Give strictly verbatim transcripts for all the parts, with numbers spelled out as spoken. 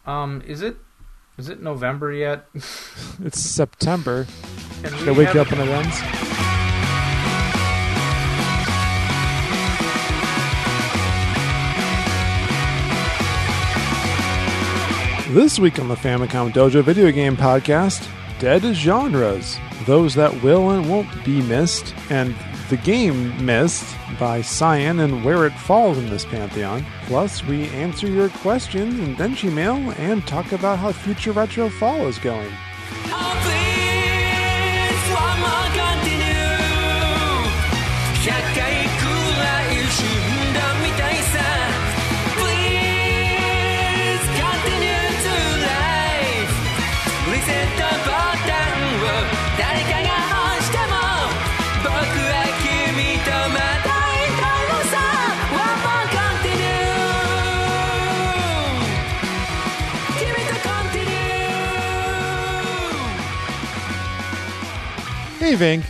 Um, is it is it November yet? It's September. Can Should I wake you up when it ends? This week on the Famicom Dojo Video Game Podcast, Dead Genres, those that will and won't be missed, and the game Mist by Cyan and where it falls in this pantheon. Plus, we answer your questions in Denshi Mail and talk about how Future Retro Fall is going. Oh, please, one more continue. ひゃっかいくらい死んだみたいさ Please continue to life リセットボタンを誰かが押しても僕は君とまたいたのさ One more continue 君と continue Hey, Vink.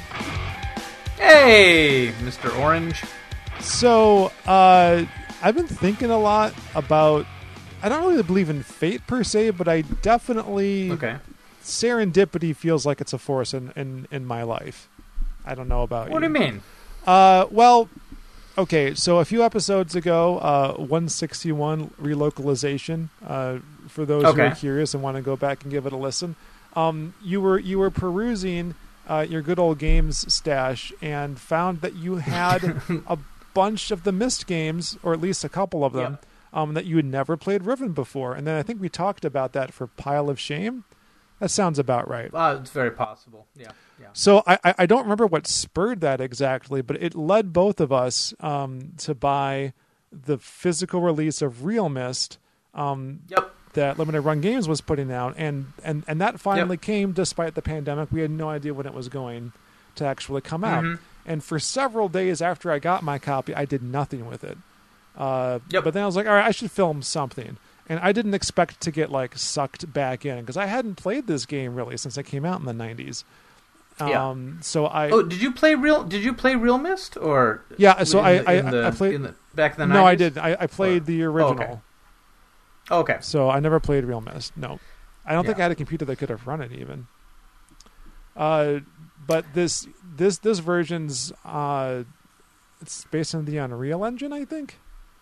Hey, Mister Orange. So, uh, I've been thinking a lot about... I don't really believe in fate, per se, but I definitely... Okay. Serendipity feels like it's a force in, in, in my life. I don't know about you. What do you mean? Uh, well, okay, so a few episodes ago, uh, one sixty-one relocalization, uh, for those who Okay. are curious and want to go back and give it a listen, um, you were you were perusing uh, your good old games stash and found that you had a bunch of the Myst games, or at least a couple of them, Yep. um, that you had never played Riven before. And then I think we talked about that for Pile of Shame. That sounds about right. Uh, it's very possible. Yeah, yeah. So I, I I don't remember what spurred that exactly, but it led both of us um, to buy the physical release of Real Myst um, Yep. that Limited Run Games was putting out, and and, and that finally Yep. came despite the pandemic. We had no idea when it was going to actually come out, Mhm. and for several days after I got my copy, I did nothing with it. Uh, Yep. But then I was like, all right, I should film something. And I didn't expect to get like sucked back in because I hadn't played this game really since it came out in the nineties. Yeah. Um, so I Oh, did you play real? Did you play Real Mist or? Yeah, so in I- the- I- in the- I played- in the, back in the no, I nineties? did. I, I played Or- the Oh, original. okay. Okay. So I never played Real Mist. No, I don't think Yeah. I had a computer that could have run it even. Uh, but this this this version's uh, it's based on the Unreal Engine, I think.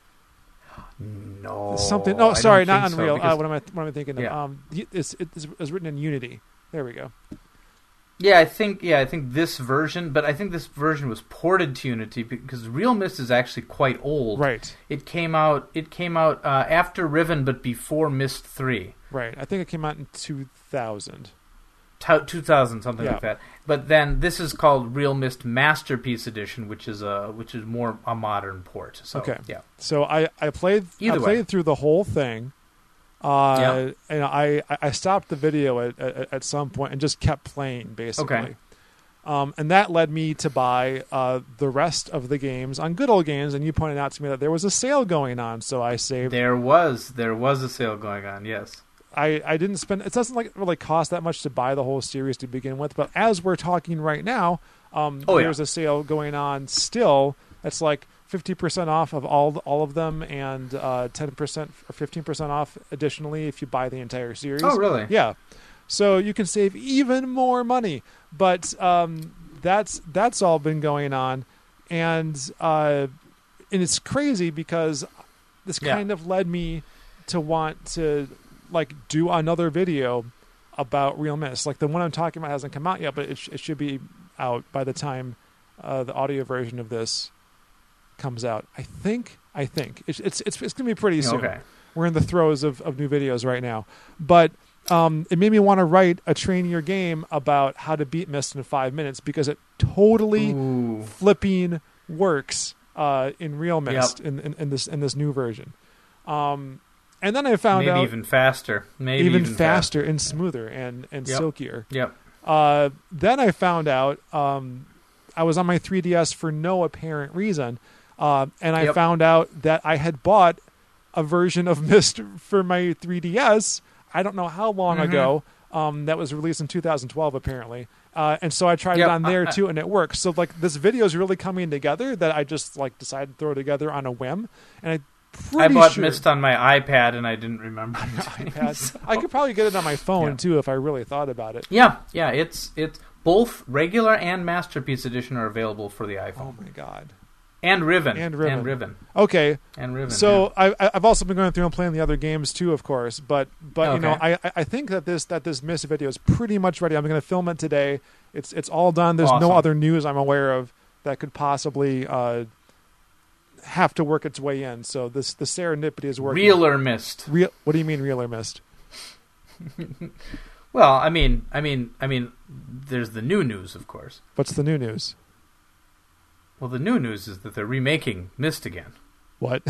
No. Something. No, I sorry, don't not think so, Unreal. because- uh, what am I? What am I thinking of? Yeah. Um, it's, it's it's written in Unity. There we go. Yeah, I think yeah, I think this version, but I think this version was ported to Unity because Real Mist is actually quite old. Right. It came out. It came out uh, after Riven, but before Mist three. Right. I think it came out in two thousand. two thousand, something Yeah. like that. But then this is called Real Mist Masterpiece Edition, which is a which is more a modern port. So, Okay. yeah. So I, I played Either I way. played through the whole thing. Uh, Yeah. and I, I stopped the video at, at, at some point and just kept playing basically. Okay. Um, and that led me to buy uh, the rest of the games on Good Old Games. And you pointed out to me that there was a sale going on, so I saved. There was there was a sale going on. Yes. I, I didn't spend. It doesn't like really cost that much to buy the whole series to begin with. But as we're talking right now, um, Oh, yeah. there's a sale going on still. That's like fifty percent off of all all of them, and uh, ten percent or fifteen percent off additionally if you buy the entire series. Oh, really? Yeah. So you can save even more money. But um, that's that's all been going on, and uh, and it's crazy because this Yeah. kind of led me to want to like do another video about Real Mist. Like the one I'm talking about hasn't come out yet, but it, sh- it should be out by the time uh, the audio version of this comes out. I think. I think it's it's it's, it's going to be pretty soon. Okay. We're in the throes of, of new videos right now, but um, it made me want to write a train your game about how to beat Mist in five minutes because it totally Ooh. flipping works uh, in Real Mist Yep. in, in, in this in this new version. Um, and then I found Maybe out even faster. Maybe even, even, faster and smoother and, and Yep. silkier. Yep. Uh, then I found out um, I was on my three D S for no apparent reason, uh, and I Yep. found out that I had bought a version of Myst for my three D S. I don't know how long Mhm. ago. Um, that was released in two thousand twelve, apparently. Uh, and so I tried Yep, it on there I- I- too, and it works. So like this video is really coming together that I just like decided to throw together on a whim, and I pretty I bought sure. Myst on my iPad and I didn't remember. iPad. So- I could probably get it on my phone Yeah. too if I really thought about it. Yeah, yeah. It's it's both regular and Masterpiece Edition are available for the iPhone. Oh my god. And Riven. And Riven. And Riven. Okay, And Riven. so I, I- I've also been going through and playing the other games too, of course. But but you know, Okay. I I think that this that this Myst video is pretty much ready. I'm going to film it today. It's it's all done. There's Awesome. no other news I'm aware of that could possibly uh, have to work its way in. So this the serendipity is yeah. working. Realer Myst. Real. What do you mean, real or missed? Well, I mean, I mean, I mean, there's the new news, of course. What's the new news? Well, the new news is that they're remaking Myst again. What?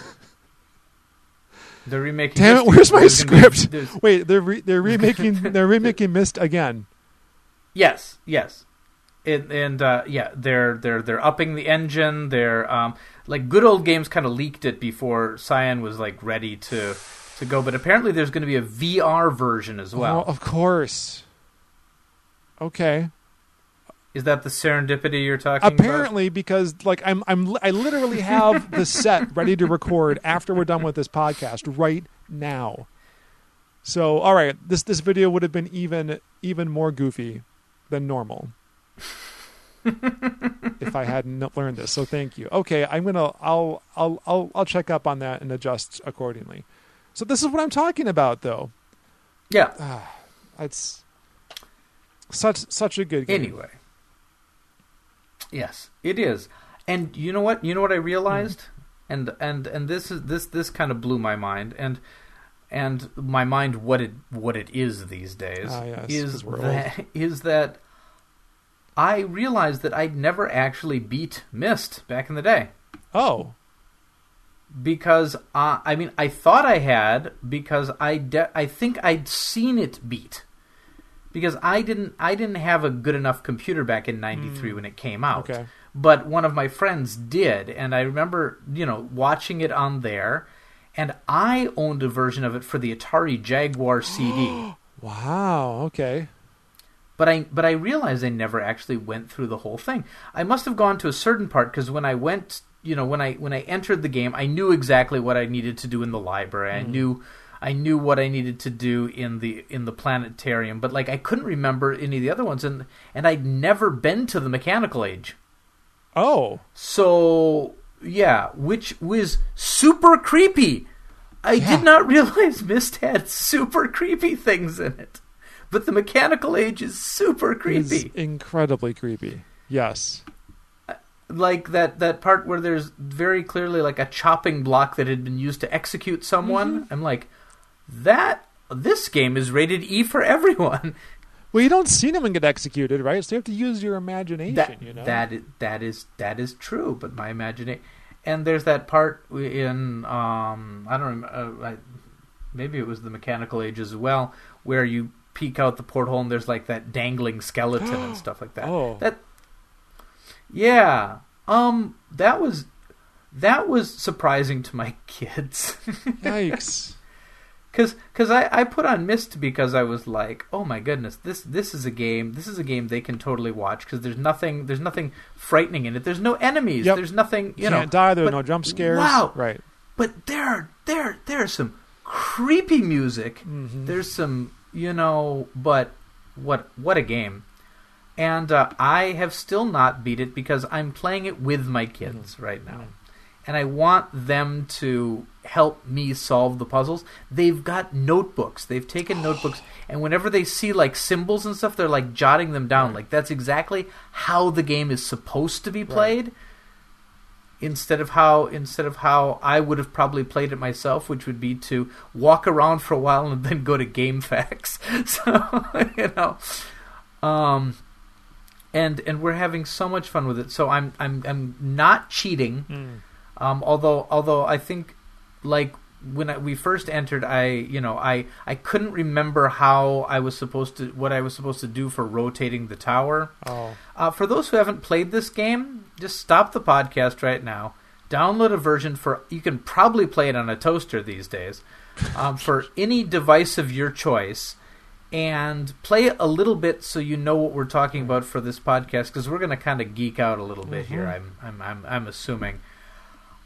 They're remaking. Damn it! Myst Where's again. my There's gonna be- script? there's- Wait, they're re- they're remaking they're remaking Myst again. Yes, yes, and, and uh, yeah, they're they're they're upping the engine. They're um, like Good Old Games kind of leaked it before Cyan was like ready to to go, but apparently there's going to be a V R version as well. Oh, of course. Okay. Is that the serendipity you're talking about? Apparently, because like I'm I'm I literally have the set ready to record after we're done with this podcast right now. So, all right, this this video would have been even even more goofy than normal if I hadn't learned this. So, thank you. Okay, I'm gonna I'll I'll I'll I'll check up on that and adjust accordingly. So, this is what I'm talking about, though. Yeah. It's such such a good game. Anyway. Yes, it is. And you know what? You know what I realized? Mm. And and and this is this this kind of blew my mind and and my mind what it what it is these days ah, yes, is we're that old. is that I realized that I'd never actually beat Myst back in the day. Oh. Because uh, I mean I thought I had because I de- I think I'd seen it beat. Because I didn't, I didn't have a good enough computer back in ninety-three mm. when it came out. Okay. But one of my friends did, and I remember, you know, watching it on there, and I owned a version of it for the Atari Jaguar C D. Wow. Okay. But I, but I realized I never actually went through the whole thing. I must have gone to a certain part because when I went, you know, when I when I entered the game, I knew exactly what I needed to do in the library. Mm. I knew. I knew what I needed to do in the in the planetarium, but like I couldn't remember any of the other ones, and and I'd never been to the Mechanical Age. Oh, so yeah, which was super creepy. I yeah. did not realize Myst had super creepy things in it, but the Mechanical Age is super creepy. It's incredibly creepy. Yes. Like that, that part where there's very clearly like a chopping block that had been used to execute someone. Mm-hmm. I'm like, that this game is rated E for everyone. Well, you don't see anyone get executed, right? So you have to use your imagination. That, you know that is, that is that is true, but my imagination. And there's that part in um, I don't remember. Uh, maybe it was the Mechanical Age as well, where you peek out the porthole and there's like that dangling skeleton and stuff like that. Oh, that. Yeah, um, that was that was surprising to my kids. Yikes! Because cause I, I put on Myst because I was like, oh my goodness, this this is a game. This is a game they can totally watch because there's nothing there's nothing frightening in it. There's no enemies. Yep. There's nothing you Can't know. Can't die. There are but, no jump scares. Wow, right? But there are there there's some creepy music. Mm-hmm. There's some you know, but what what a game. And uh, I have still not beat it because I'm playing it with my kids mm-hmm. right now. Mm-hmm. And I want them to help me solve the puzzles. They've got notebooks. They've taken notebooks. And whenever they see like symbols and stuff, they're like jotting them down. Right. Like that's exactly how the game is supposed to be played. Right. Instead of how instead of how I would have probably played it myself, which would be to walk around for a while and then go to GameFAQs. So, you know. Um... And and we're having so much fun with it. So I'm I'm I'm not cheating. Mm. Um, although although I think like when I, we first entered, I you know I, I couldn't remember how I was supposed to what I was supposed to do for rotating the tower. Oh. Uh, for those who haven't played this game, just stop the podcast right now. Download a version for you can probably play it on a toaster these days um, for any device of your choice. And play it a little bit so you know what we're talking about for this podcast because we're going to kind of geek out a little bit mm-hmm. here. I'm, I'm, I'm, I'm assuming.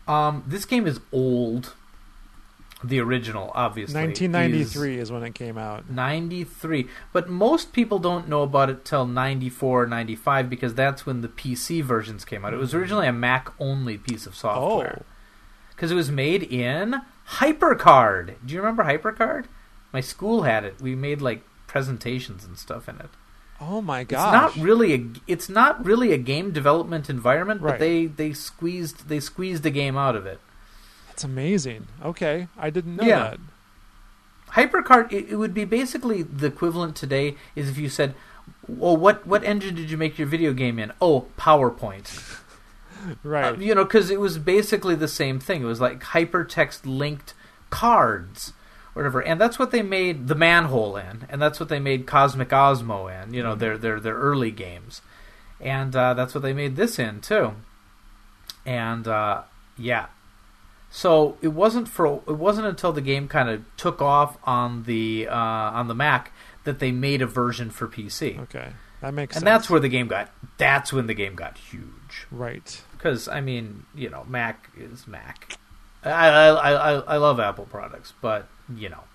Um, this game is old. The original, obviously. nineteen ninety-three is, is when it came out. ninety-three. But most people don't know about it till ninety-four, ninety-five, because that's when the P C versions came out. It was originally a Mac-only piece of software. Oh. Because it was made in HyperCard. Do you remember HyperCard? My school had it. We made, like, presentations and stuff in it. Oh my gosh. It's not really a it's not really a game development environment, Right. but they, they squeezed they squeezed a game out of it. That's amazing. Okay, I didn't know Yeah. that. HyperCard, it, it would be basically the equivalent today is if you said, "Well, what what engine did you make your video game in?" "Oh, PowerPoint." Right. Uh, you know, because it was basically the same thing. It was like hypertext linked cards, or whatever, and that's what they made the Manhole in, and that's what they made Cosmic Osmo in. You know, Mm-hmm. their their their early games, and uh, that's what they made this in too. And uh, yeah, so it wasn't for it wasn't until the game kind of took off on the uh, on the Mac that they made a version for P C. Okay, that makes And sense. that's where the game got. That's when the game got huge. Right. Because I mean, you know, Mac is Mac. I I I, I love Apple products, but you know.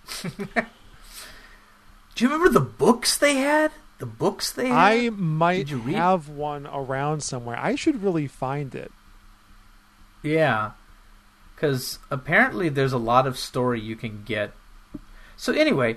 Do you remember the books they had? The books they had. I might Did you read? have one around somewhere. I should really find it. Yeah, because apparently there's a lot of story you can get. So anyway,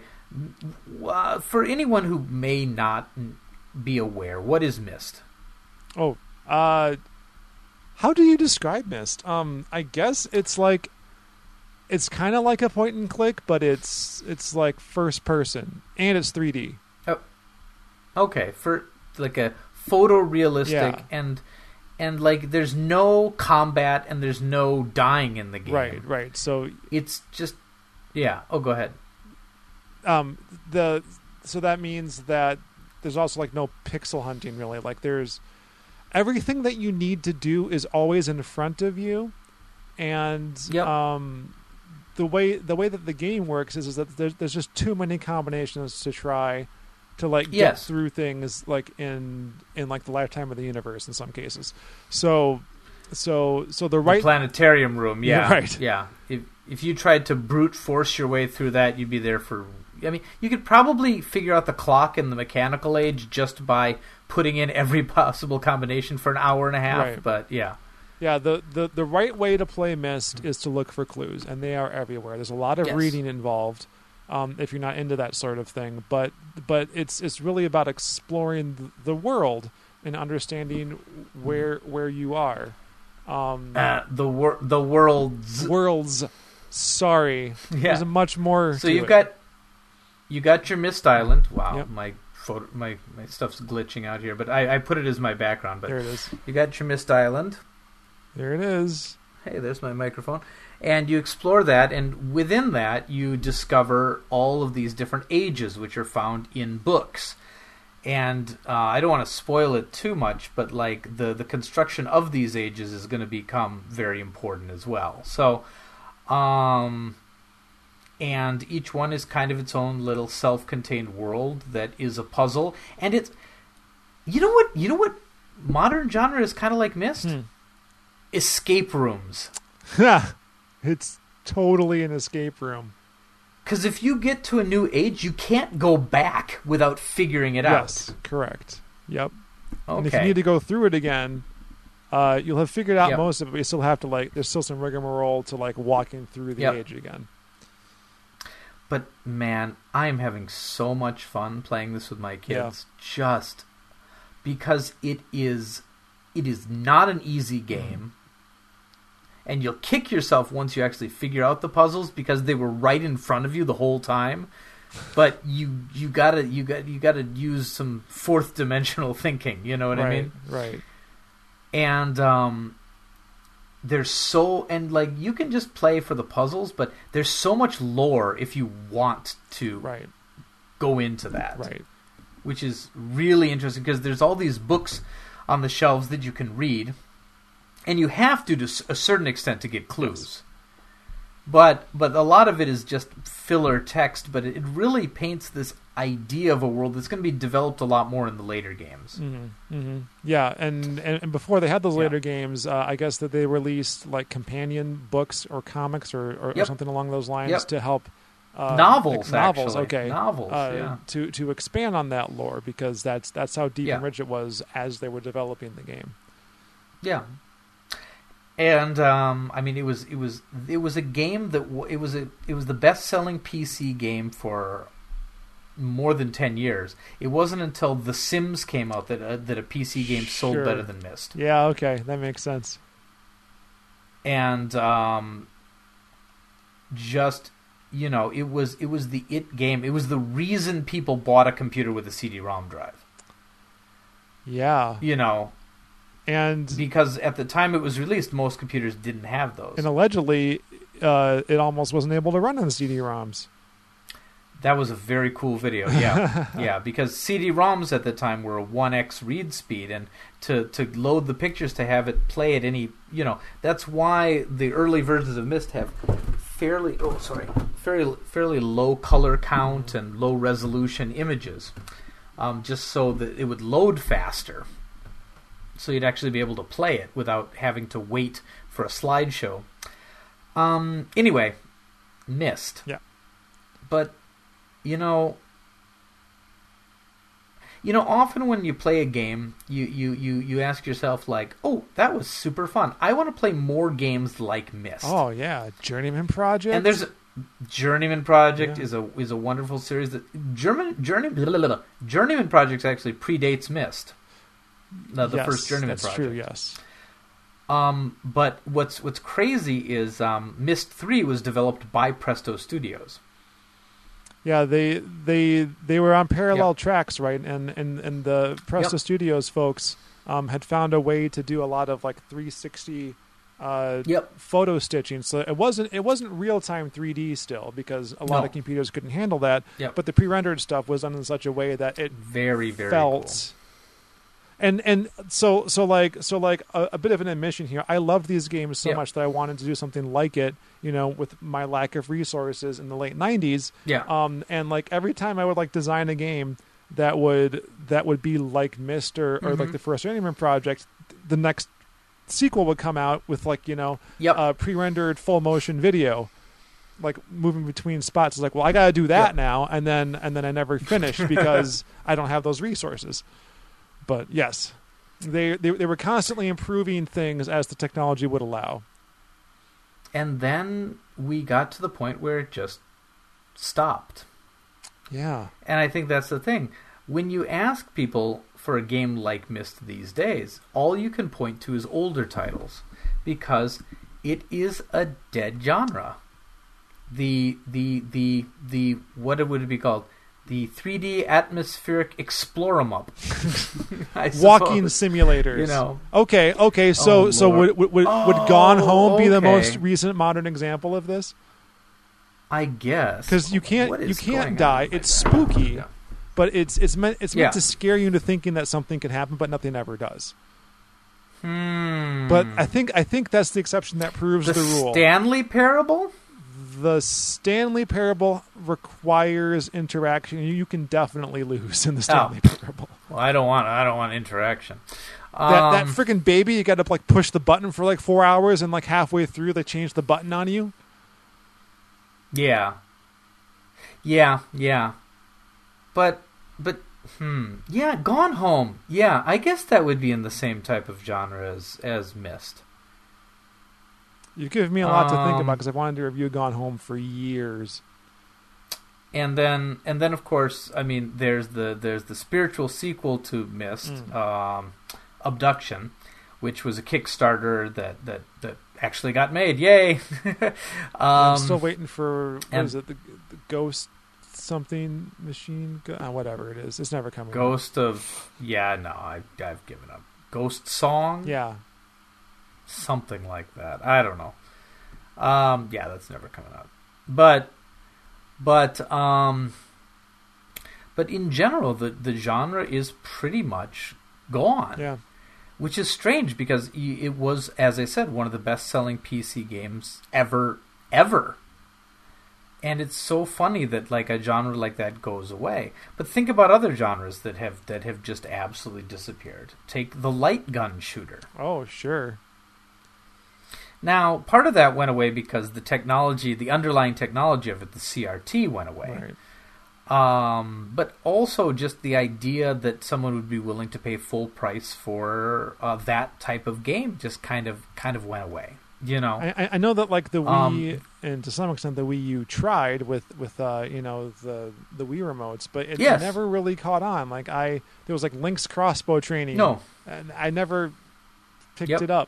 uh, for anyone who may not be aware, what is Myst? Oh, uh, how do you describe Myst? Um, I guess it's like, it's kind of like a point and click, but it's it's like first person and it's three D. Oh, okay, for like a photorealistic Yeah. and and like there's no combat and there's no dying in the game. Right, right. So, It's just yeah. Oh, go ahead. um, the so that means that there's also like no pixel hunting really. Like there's everything that you need to do is always in front of you, and Yep. um, the way the way that the game works is, is that there's there's just too many combinations to try to like get Yes. through things like in in like the lifetime of the universe in some cases. So so so the The right planetarium room. Yeah, Right. Yeah. If if you tried to brute force your way through that, you'd be there for. I mean, you could probably figure out the clock in the mechanical age just by putting in every possible combination for an hour and a half. Right. But yeah. Yeah, the, the, the right way to play Myst is to look for clues, and they are everywhere. There's a lot of Yes. reading involved, um, if you're not into that sort of thing. But but it's it's really about exploring the, the world and understanding where where you are. Um, Uh, the wor- the world's. worlds. Sorry, Yeah. there's much more. So to you've it. got you got your Myst Island. Wow, Yep. my photo, my my stuff's glitching out here, but I, I put it as my background. But There it is. you got your Myst Island. There it is. Hey, there's my microphone. And you explore that, and within that, you discover all of these different ages, which are found in books. And uh, I don't want to spoil it too much, but like the, the construction of these ages is going to become very important as well. So, um, and each one is kind of its own little self-contained world that is a puzzle. And it's, you know what, you know what, modern genre is kind of like Myst. Hmm. Escape rooms. It's totally an escape room. Because if you get to a new age, you can't go back without figuring it Yes, out. correct. Yep. Okay. And if you need to go through it again, uh, you'll have figured out Yep. most of it, but you still have to, like, there's still some rigmarole to, like, walking through the Yep. age again. But man, I am having so much fun playing this with my kids. Just because it is, it is not an easy game. And you'll kick yourself once you actually figure out the puzzles because they were right in front of you the whole time. But you you gotta you got you gotta use some fourth dimensional thinking. You know what right, I mean? Right. And um, there's so and like you can just play for the puzzles, but there's so much lore if you want to Right. go into that, Right. which is really interesting because there's all these books on the shelves that you can read, and you have to to a certain extent to get clues. But but a lot of it is just filler text, but it really paints this idea of a world that's going to be developed a lot more in the later games. Mm-hmm. Mm-hmm. Yeah, and, and, and before they had those later yeah. games, uh, I guess that they released like companion books or comics or, or, yep. or something along those lines yep. to help... Uh, novels, novels, actually. okay, novels, uh, yeah. To to expand on that lore because that's that's how deep yeah. and rich it was as they were developing the game. Yeah, and um, I mean, it was it was it was a game that w- it was a it was the best selling P C game for more than ten years. It wasn't until The Sims came out that uh, that a P C game sold Sure. better than Myst. Yeah, okay, that makes sense. And um, just. You know, it was it was the it game. It was the reason people bought a computer with a C D ROM drive. Yeah. You know, and because at the time it was released, most computers didn't have those. And allegedly, uh, it almost wasn't able to run on C D ROMs. That was a very cool video. Yeah, yeah. Because C D ROMs at the time were a one x read speed, and to to load the pictures to have it play at any, you know, that's why the early versions of Myst have fairly oh sorry fairly fairly low color count and low resolution images, um, just so that it would load faster, so you'd actually be able to play it without having to wait for a slideshow. Um, anyway, Myst. Yeah, but you know. You know, often when you play a game, you, you, you, you ask yourself, like, oh, that was super fun. I want to play more games like Myst. Oh, yeah. Journeyman Project. And there's a Journeyman Project yeah. is a is a wonderful series. that German Journey blah, blah, blah, Journeyman Project actually predates Myst. The, the yes, first Journeyman that's Project. True, yes. Um, but what's what's crazy is um, Myst three was developed by Presto Studios. Yeah, they they they were on parallel yep. tracks, right? And and and the Presto yep. Studios folks um, had found a way to do a lot of like three sixty uh, yep. photo stitching. So it wasn't it wasn't real time three D still because a lot no. of computers couldn't handle that. Yep. But the pre rendered stuff was done in such a way that it very very felt. Cool. And and so so like so like a, a bit of an admission here. I loved these games so yeah. much that I wanted to do something like it. You know, with my lack of resources in the late nineties. Yeah. Um. And like every time I would like design a game that would that would be like Myst or, or mm-hmm. like the first Journeyman Project, the next sequel would come out with like you know yep. uh, pre-rendered full motion video, like moving between spots. It's like, well, I got to do that yep. now, and then and then I never finished because I don't have those resources. But yes, they, they they were constantly improving things as the technology would allow. And then we got to the point where it just stopped. Yeah. And I think that's the thing. When you ask people for a game like Myst these days, all you can point to is older titles because it is a dead genre. The the the the what would it be called? The three D atmospheric explore 'em up. Walking simulators. You know. Okay, okay, so oh, so would would, would, oh, would Gone Home be okay. the most recent modern example of this? I guess. Because you can't you can't die. It's spooky, yeah. but it's it's meant it's meant yeah. to scare you into thinking that something could happen, but nothing ever does. Hmm. But I think I think that's the exception that proves the, the rule. Stanley Parable? The Stanley Parable requires interaction. You can definitely lose in the Stanley oh. Parable. Well, I don't want I don't want interaction. That um, that freaking baby, you got to like push the button for like four hours, and like halfway through, they change the button on you. Yeah. Yeah, yeah. But but hmm. Yeah, Gone Home. Yeah, I guess that would be in the same type of genre as as Myst. You've given me a lot um, to think about because I've wanted to review Gone Home for years. And then, and then, of course, I mean, there's the there's the spiritual sequel to Myst, mm. um, Abduction, which was a Kickstarter that that, that actually got made. Yay! um, I'm still waiting for what and, is it? The, the Ghost something machine, uh, whatever it is. It's never coming. Ghost out. of yeah, no, I I've given up. Ghost Song. Yeah. Something like that. I don't know. Um, yeah, that's never coming out. But, but, um, but in general, the, the genre is pretty much gone. Yeah. Which is strange because it was, as I said, one of the best-selling P C games ever, ever. And it's so funny that like a genre like that goes away. But think about other genres that have that have just absolutely disappeared. Take the light gun shooter. Oh, sure. Now, part of that went away because the technology, the underlying technology of it, the C R T, went away. Right. Um, but also just the idea that someone would be willing to pay full price for uh, that type of game just kind of kind of went away. You know, I, I know that like the Wii Um, and to some extent the Wii U tried with with uh, you know the the Wii remotes, but it Yes. never really caught on. Like I there was like Link's crossbow training. No. And I never picked Yep. it up.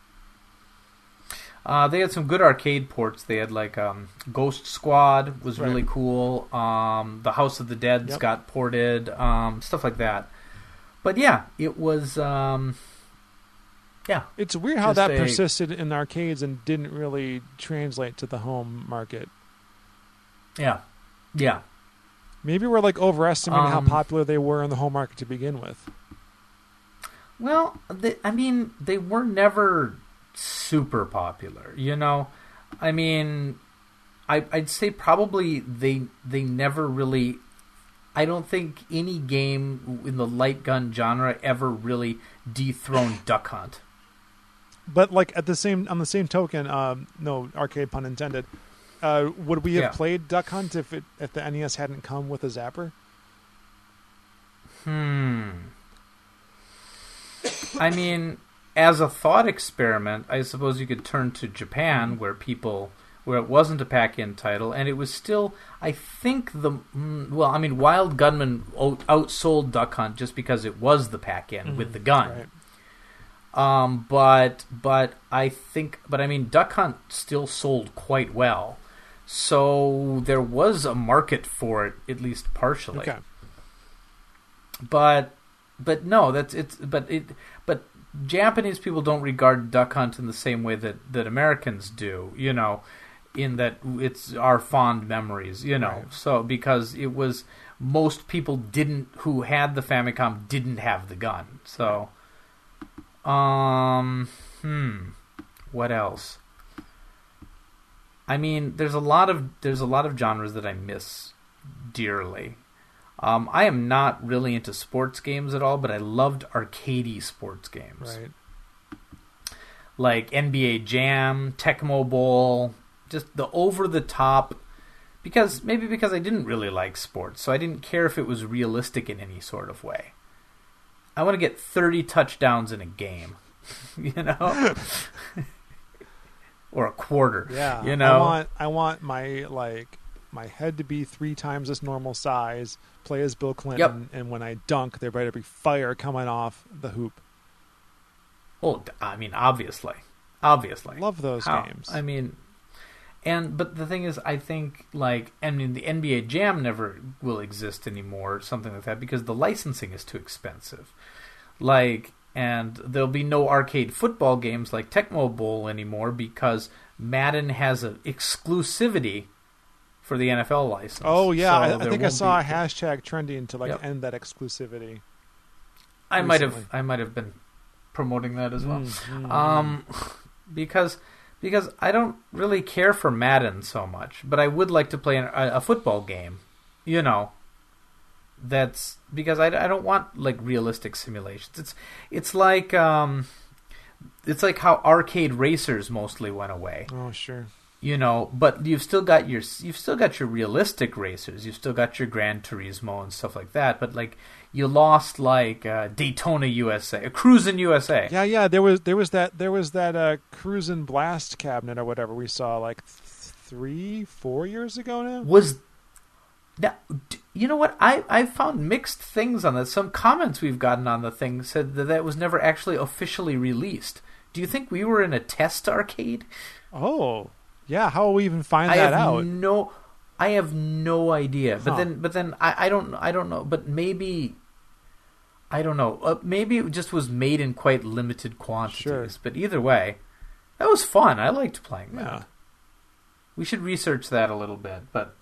Uh, they had some good arcade ports. They had like um, Ghost Squad was Right. really cool. Um, the House of the Dead's Yep. got ported, um, stuff like that. But yeah, it was. Um, yeah, It's weird how Just that a- persisted in arcades and didn't really translate to the home market. yeah, yeah. Maybe we're like overestimating how Um, popular they were in the home market to begin with. Well, they, I mean, they were never super popular. You know, I mean, I, I'd say probably they they never really. I don't think any game in the light gun genre ever really dethroned Duck Hunt. But like at the same on the same token, um, no arcade pun intended. Uh, would we have Yeah. played Duck Hunt if it if the N E S hadn't come with a zapper? Hmm. I mean, as a thought experiment, I suppose you could turn to Japan, where people, where it wasn't a pack-in title, and it was still, I think the, mm, well, I mean, Wild Gunman out- outsold Duck Hunt just because it was the pack-in with the gun. Right. Um, but but I think, but I mean, Duck Hunt still sold quite well, so there was a market for it, at least partially. Okay. But but no, that's it's but it but Japanese people don't regard Duck Hunt in the same way that, that Americans do, you know, in that it's our fond memories, you know. Right. So because it was most people didn't who had the Famicom didn't have the gun. So um hmm what else? I mean, there's a lot of there's a lot of genres that I miss dearly. Um, I am not really into sports games at all, but I loved arcadey sports games. Right. Like N B A Jam, Tecmo Bowl, just the over-the-top... Because maybe because I didn't really like sports, so I didn't care if it was realistic in any sort of way. I want to get thirty touchdowns in a game, you know? Or a quarter, Yeah. you know? I want I want my like my head to be three times its normal size, play as Bill Clinton, and when I dunk, there better be fire coming off the hoop. Oh, I mean, obviously. Obviously. Love those How- games. I mean, and, but the thing is, I think, like, I mean, the N B A Jam never will exist anymore, something like that, because the licensing is too expensive. Like, and there'll be no arcade football games like Tecmo Bowl anymore because Madden has an exclusivity for the N F L license. Oh yeah, So I, I there think I won't saw be- a hashtag trending to like Yep. end that exclusivity. I might have, recently. I might have been promoting that as well. Mm, mm, Um, because because I don't really care for Madden so much, but I would like to play an, a, a football game. You know, that's because I, I don't want like realistic simulations. It's it's like um, it's like how arcade racers mostly went away. oh sure. You know, but you've still got your you've still got your realistic racers. You've still got your Gran Turismo and stuff like that. But like you lost like uh, Daytona U S A, Cruisin' U S A. Yeah, yeah. There was there was that there was that uh, Cruisin' Blast cabinet or whatever we saw like th- three, four years ago now. Was that, you know what? I I found mixed things on that. Some comments we've gotten on the thing said that that was never actually officially released. Do you think we were in a test arcade? Oh, yeah. How will we even find I that have out? no, I have no idea. But Huh. then, but then I, I don't I don't know. But maybe I don't know. Uh, maybe it just was made in quite limited quantities. Sure. But either way, that was fun. I liked playing that. Yeah. We should research that a little bit, but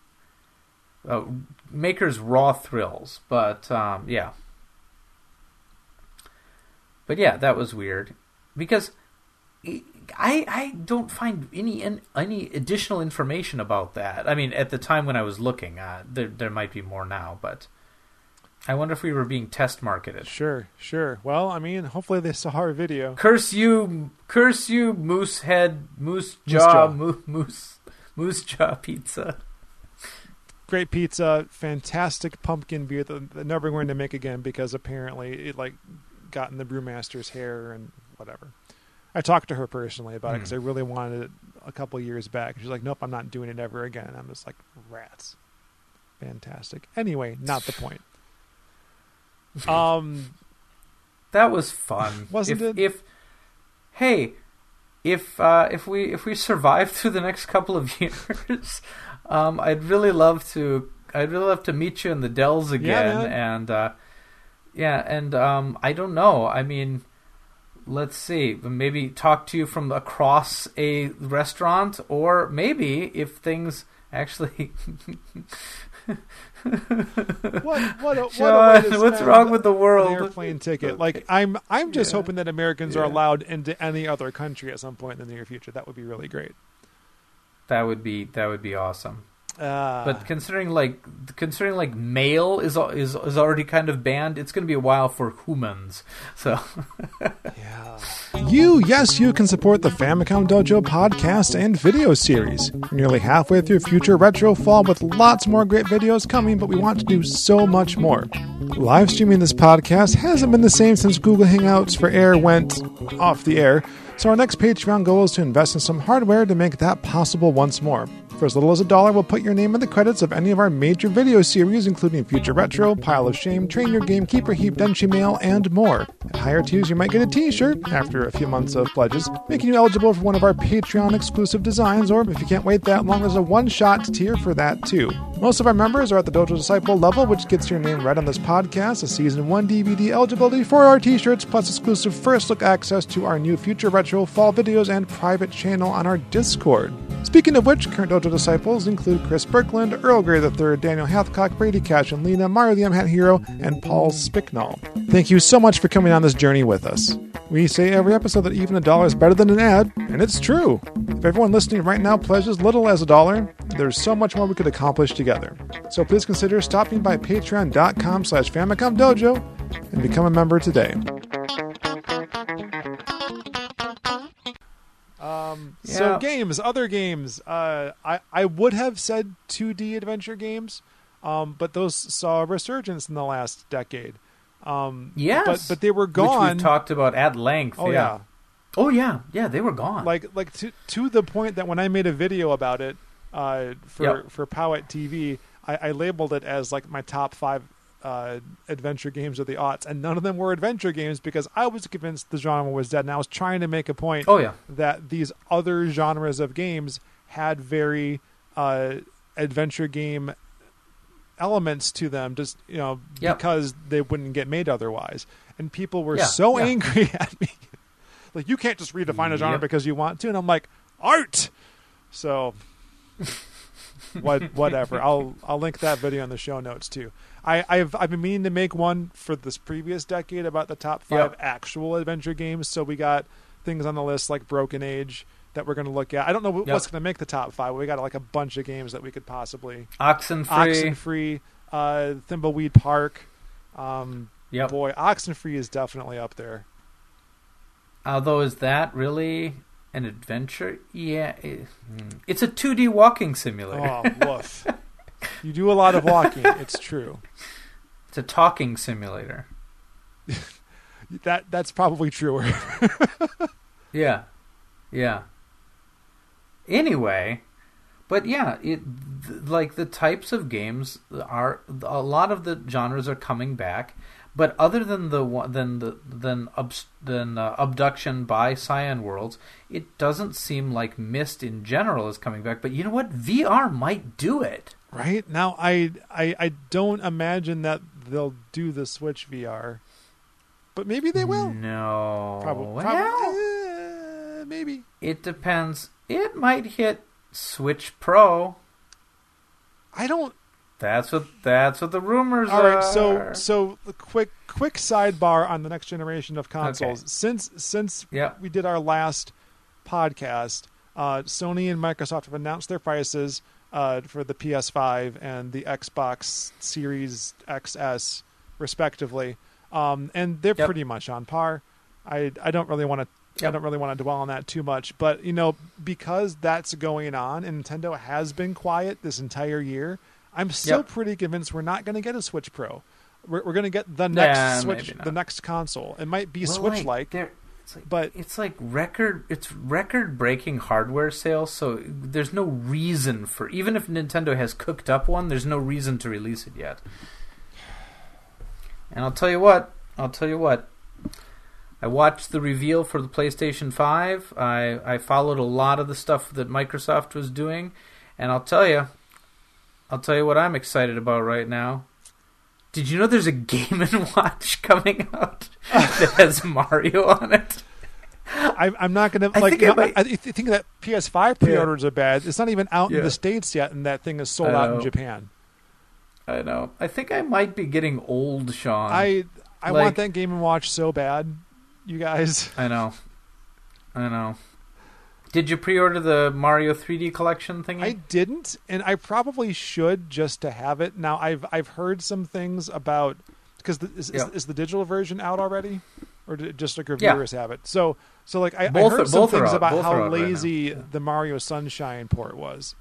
uh, Maker's Raw Thrills. But um, yeah, but yeah, that was weird because I I don't find any any additional information about that. I mean, at the time when I was looking, uh, there there might be more now, but I wonder if we were being test marketed. Sure, sure. Well, I mean, hopefully they saw our video. Curse you, curse you, moose head, moose jaw, Moose jaw. moose moose, moose jaw pizza. Great pizza, fantastic pumpkin beer that they're never going to make again because apparently it like got in the brewmaster's hair and whatever. I talked to her personally about it because I really wanted it a couple years back. She's like, "Nope, I'm not doing it ever again." I'm just like, "Rats." Fantastic. Anyway, not the point. Um, That was fun, Wasn't if, it? If hey, if uh, if we if we survive through the next couple of years, um, I'd really love to. I'd really love to meet you in the Dells again, man. and uh, yeah, and um, I don't know. I mean, let's see. Maybe talk to you from across a restaurant, or maybe if things actually. what what a, what a John, way to what's spend wrong with the an world? airplane ticket. Like I'm I'm just Yeah. hoping that Americans are Yeah. allowed into any other country at some point in the near future. That would be really great. That would be that would be awesome. Uh, But considering like considering like mail is is is already kind of banned, it's going to be a while for humans. So yeah. You, yes, you can support the Famicom Dojo podcast and video series. We're nearly halfway through Future Retro Fall with lots more great videos coming, but we want to do so much more. Live streaming this podcast hasn't been the same since Google Hangouts for Air went off the air, so our next Patreon goal is to invest in some hardware to make that possible once more. For as little as a dollar, we'll put your name in the credits of any of our major video series, including Future Retro, Pile of Shame, Train Your Game, Keeper Heap, Denshi Mail, and more. At higher tiers, you might get a t-shirt after a few months of pledges, making you eligible for one of our Patreon-exclusive designs, or if you can't wait that long, there's a one-shot tier for that, too. Most of our members are at the Dojo Disciple level, which gets your name read on this podcast, a Season one D V D eligibility for our t-shirts, plus exclusive first-look access to our new Future Retro Fall videos and private channel on our Discord. Speaking of which, current Dojo Disciples include Chris Birkland, Earl Grey the third, Daniel Hathcock, Brady Cash and Lena, Mario the M-Hat Hero, and Paul Spicknall. Thank you so much for coming on this journey with us. We say every episode that even a dollar is better than an ad, and it's true. If everyone listening right now pledges little as a dollar, there's so much more we could accomplish together. So please consider stopping by patreon.com slash Famicom Dojo and become a member today. Um, So Yeah. games, other games. Uh, I, I would have said two D adventure games, um, but those saw a resurgence in the last decade. Um, yes, but but they were which gone. we've talked about at length. oh yeah. yeah, Oh yeah, yeah, they were gone. like like to to the point that when I made a video about it uh, for Yep. for Powet T V, I, I labeled it as like my top five uh, adventure games of the aughts, and none of them were adventure games because I was convinced the genre was dead, and I was trying to make a point oh yeah, that these other genres of games had very uh, adventure game elements to them, just you know Yep. because they wouldn't get made otherwise. And people were Yeah, so yeah. angry at me, like you can't just redefine a genre Yep. because you want to. And I'm like, art. So what? Whatever. I'll I'll link that video in the show notes too. I, I've I've been meaning to make one for this previous decade about the top five Yep. actual adventure games. So we got things on the list like Broken Age that we're going to look at. I don't know what's Yep. going to make the top five. But we got like a bunch of games that we could possibly Oxenfree. Oxenfree, uh, Thimbleweed Park. Um, Yep. Boy, Oxenfree is definitely up there. Although, is that really an adventure? Yeah, it- it's a two D walking simulator. Oh, woof. You do a lot of walking. It's true. It's a talking simulator. That that's probably truer. Yeah, yeah. Anyway, but yeah, it th- like the types of games are a lot of the genres are coming back, but other than the one than the than obs, than uh, Abduction by Cyan Worlds, it doesn't seem like Myst in general is coming back. But you know what? V R might do it. Right now, I, I I don't imagine that they'll do the Switch V R, but maybe they will. No, Probably, Well, probably uh, maybe. it depends. It might hit Switch Pro. I don't. That's what that's what the rumors All are. right, so so the quick quick sidebar on the next generation of consoles. Okay. Since since Yeah. we did our last podcast, uh, Sony and Microsoft have announced their prices uh, for the P S five and the Xbox Series X S, respectively, um, and they're Yep. pretty much on par. I I don't really want to. I Yep. don't really want to dwell on that too much, but you know, because that's going on and Nintendo has been quiet this entire year, I'm still Yep. pretty convinced we're not going to get a Switch Pro. We're, we're going to get the next Nah, Switch, maybe not. the next console. It might be Well, Switch-like, they're- It's like, but it's like record. It's record-breaking hardware sales. So there's no reason for, even if Nintendo has cooked up one, there's no reason to release it yet. And I'll tell you what. I'll tell you what. I watched the reveal for the PlayStation five. I I followed a lot of the stuff that Microsoft was doing, and I'll tell you. I'll tell you what I'm excited about right now. Did you know there's a Game and Watch coming out that has Mario on it? I, I'm not going to I like. think you it know, might- I, I think that P S five pre-orders are bad. It's not even out in Yeah. the States yet, and that thing is sold I out in know. Japan. I know. I think I might be getting old, Sean. I I like- want that Game and Watch so bad, you guys. I know. I know. Did you pre-order the Mario three D collection thingy? I didn't, and I probably should just to have it. Now I've I've heard some things about because is, Yeah. is, is the digital version out already, or did just like Yeah. reviewers have it? So so like I, I Both heard are- some both are things out. about Both are how out right now. lazy Yeah. the Mario Sunshine port was.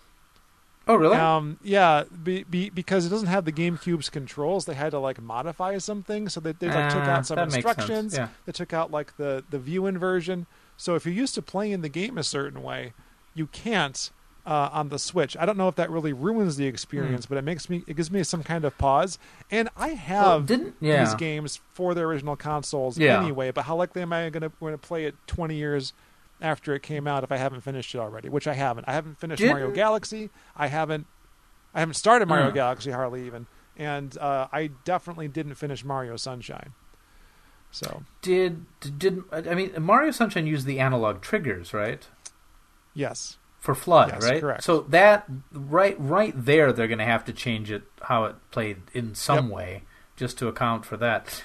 Oh, really? Um, yeah, be, be, because it doesn't have the GameCube's controls, they had to like modify some things. So they, they like took Ah, out some that makes sense, instructions. yeah. They took out like the the view inversion. So if you're used to playing the game a certain way, you can't uh, on the Switch. I don't know if that really ruins the experience, but it makes me it gives me some kind of pause. And I Well, have didn't yeah. these games for their original consoles Yeah. anyway. But how likely am I going to going to play it twenty years after it came out if I haven't finished it already? Which I haven't. I haven't finished Didn't- Mario Galaxy. I haven't. I haven't started Mario Hmm. Galaxy hardly even, and uh, I definitely didn't finish Mario Sunshine. So Did did I mean Mario Sunshine used the analog triggers, right? yes, For Flood, Yes, right? correct. So that right right there they're going to have to change it how it played in some Yep. way just to account for that.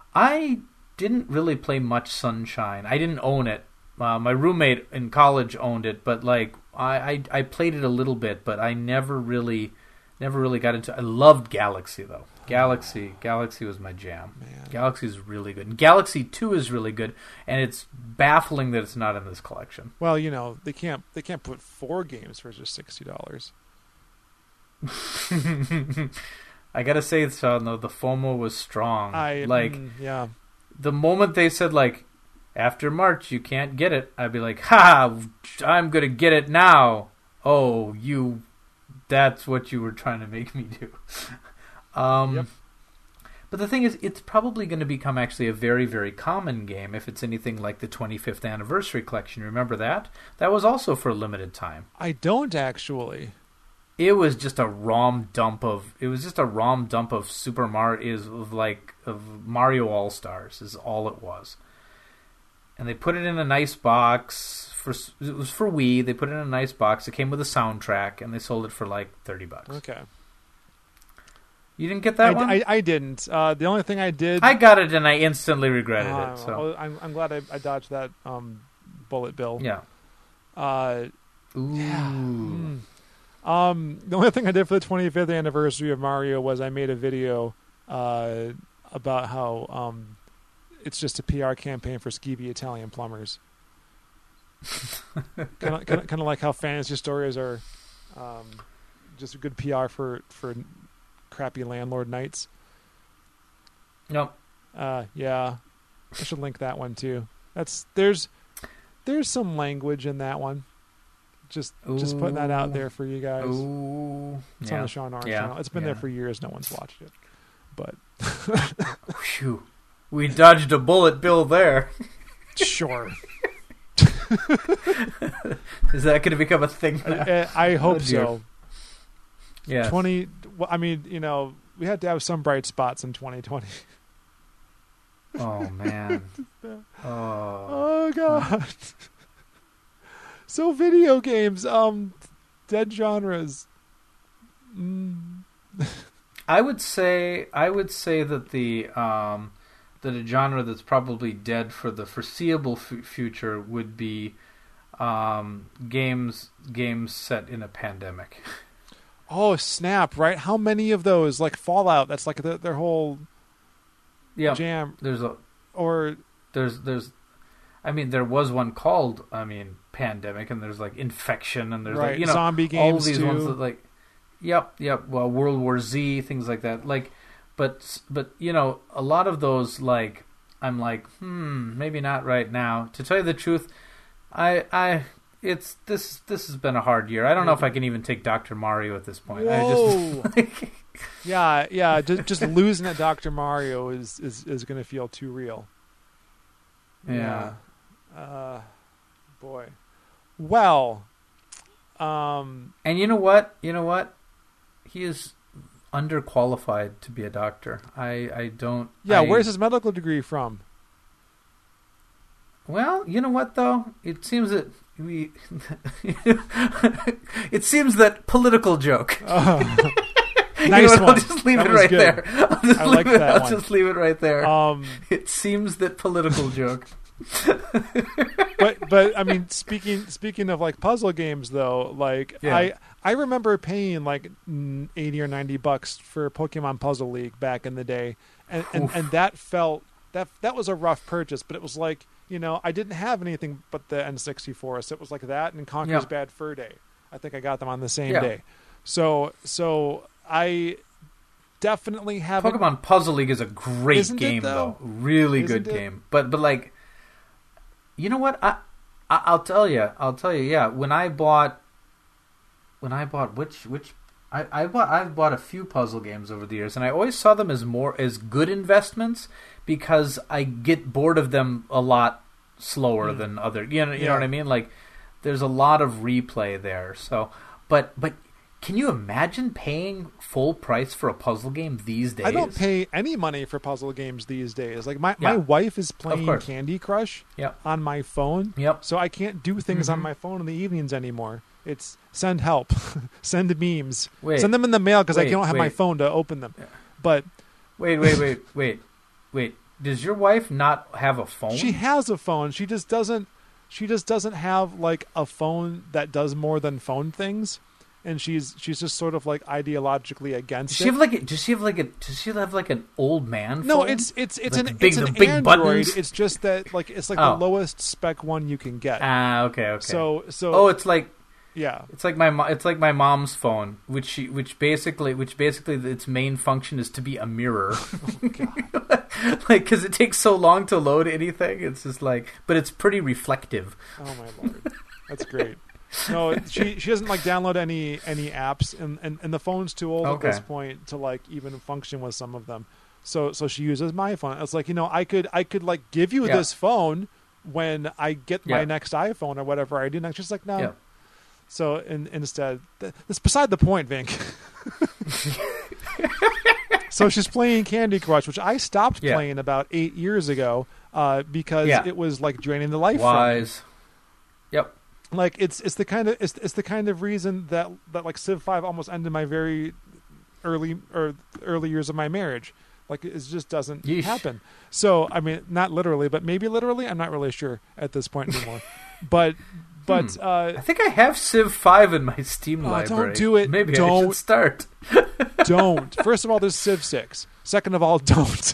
I didn't really play much Sunshine. I didn't own it. Uh, my roommate in college owned it, but like I, I I played it a little bit, but I never really never really got into. I loved Galaxy though. Galaxy Galaxy was my jam. Man. Galaxy is really good. And Galaxy two is really good, and it's baffling that it's not in this collection. well, you know they can't they can't put four games for just sixty dollars. I gotta say, Sean, though, the FOMO was strong. I like mm, yeah. the moment they said like after March you can't get it, I'd be like, ha! I'm gonna get it now. Oh, you! That's what you were trying to make me do. Um, Yep. But the thing is, it's probably going to become actually a very, very common game if it's anything like the twenty-fifth anniversary collection. Remember that? That was also for a limited time. I don't actually. It was just a ROM dump of. It was just a ROM dump of Super Mario is of like of Mario All Stars is all it was. And they put it in a nice box for. It was for Wii. They put it in a nice box. It came with a soundtrack, and they sold it for like thirty bucks. Okay, You didn't get that I, one? I, I didn't. Uh, the only thing I did. I got it, and I instantly regretted Uh, it. So well, I'm, I'm glad I, I dodged that um, bullet bill. yeah. Uh, Ooh. Yeah. Mm. Um, the only thing I did for the twenty-fifth anniversary of Mario was I made a video uh, about how um, it's just a P R campaign for skeevy Italian plumbers. kind of, kind of, kind of like how fantasy stories are um, just a good P R for for crappy landlord nights. Nope. Uh, yeah, I should link that one too. That's there's there's some language in that one. Just just putting that out Ooh. there for you guys. Ooh. It's Yeah. on the Sean Orange Yeah. channel. It's been Yeah. there for years. No one's watched it, but Phew. We dodged a bullet, Bill. There. sure. Is that going to become a thing now? I, I hope Oh, dear. so. Yeah. Twenty. Well, I mean, you know, we had to have some bright spots in twenty twenty. Oh man. Oh. Oh God. So video games, um, dead genres. Mm. I would say I would say that the um that a genre that's probably dead for the foreseeable f- future would be um, games games set in a pandemic. Oh snap! Right? How many of those like Fallout? That's like the, their whole Yeah, jam. there's a Or there's there's, I mean, there was one called I mean pandemic, and there's like infection, and there's right, like you know zombie all games these too. ones that like, yep, yep. Well, World War Z, things like that. Like, but but you know a lot of those like I'm like hmm maybe not right now. To tell you the truth, I I. It's this. This has been a hard year. I don't know if I can even take Doctor Mario at this point. Whoa. I just, yeah, yeah. Just, just losing at Doctor Mario is is, is going to feel too real. yeah. Yeah. Uh, boy. Well. Um. And you know what? You know what? He is underqualified to be a doctor. I I don't. Yeah. I, Where's his medical degree from? Well, you know what though? It seems that we. It seems that political joke. Uh, You nice know what? one. I'll just leave That it was right good. there. I'll just I leave like it. that I'll one. just leave it right there. Um. It seems that political joke. but but I mean, speaking speaking of like puzzle games though, like Yeah. I I remember paying like mm, eighty or ninety bucks for Pokemon Puzzle League back in the day, and and, Oof. and that felt that that was a rough purchase, but it was like, you know, I didn't have anything but the N sixty-four, so it was like that and Conker's Yeah. Bad Fur Day. I think I got them on the same Yeah. day, so so I definitely haven't. Pokemon Puzzle League is a great Isn't it, game, though? though. Really Isn't good it? game. But but like, you know what? I, I I'll tell you. I'll tell you. Yeah, when I bought, when I bought which which I I bought I've bought a few puzzle games over the years, and I always saw them as more as good investments because I get bored of them a lot slower Mm. than other. You know you Yeah. know what I mean? Like, there's a lot of replay there. So, but but. Can you imagine paying full price for a puzzle game these days? I don't pay any money for puzzle games these days. Like my, my Yeah. wife is playing course. Candy Crush Yep. on my phone. Yep. So I can't do things on Mhm. my phone in the evenings anymore. It's send help, send memes, Wait. send them in the mail because I Wait, don't have my wait. phone to open them. Yeah. But Wait, wait, wait, wait, wait. Does your wife not have a phone? she has a phone. She just doesn't. She just doesn't have like a phone that does more than phone things. And she's she's just sort of like ideologically against Does she it. have like a? Does she have like a? Does she have like an old man? No, phone? it's it's it's Like an the big- it's an the big Android. buttons? It's just that like it's like Oh. the lowest spec one you can get. ah okay, okay. So so oh, it's like yeah. it's like my mo- it's like my mom's phone, which she which basically which basically its main function is to be a mirror. Like, because it takes so long to load anything, it's just like, but it's pretty reflective. Oh my lord, that's great. No, she she doesn't like download any any apps, and, and, and the phone's too old Okay. at this point to like even function with some of them. So so she uses my phone. It's like, you know, I could I could like give you Yeah. this phone when I get my Yeah. next iPhone or whatever I do next. She's like, no. Yeah. So in, instead, th- that's beside the point, Vink. So she's playing Candy Crush, which I stopped Yeah. playing about eight years ago uh, because Yeah. it was like draining the life from me. Wise. Yep. Like it's it's the kind of it's it's the kind of reason that that like Civ five almost ended my very early or early years of my marriage. Like it just doesn't Yeesh. happen. So I mean, not literally, but maybe literally. I'm not really sure at this point anymore. but but Hmm. uh, I think I have Civ five in my Steam Oh, don't library. do it. Maybe I Don't. should start. don't. First of all, there's Civ six. Second of all, don't.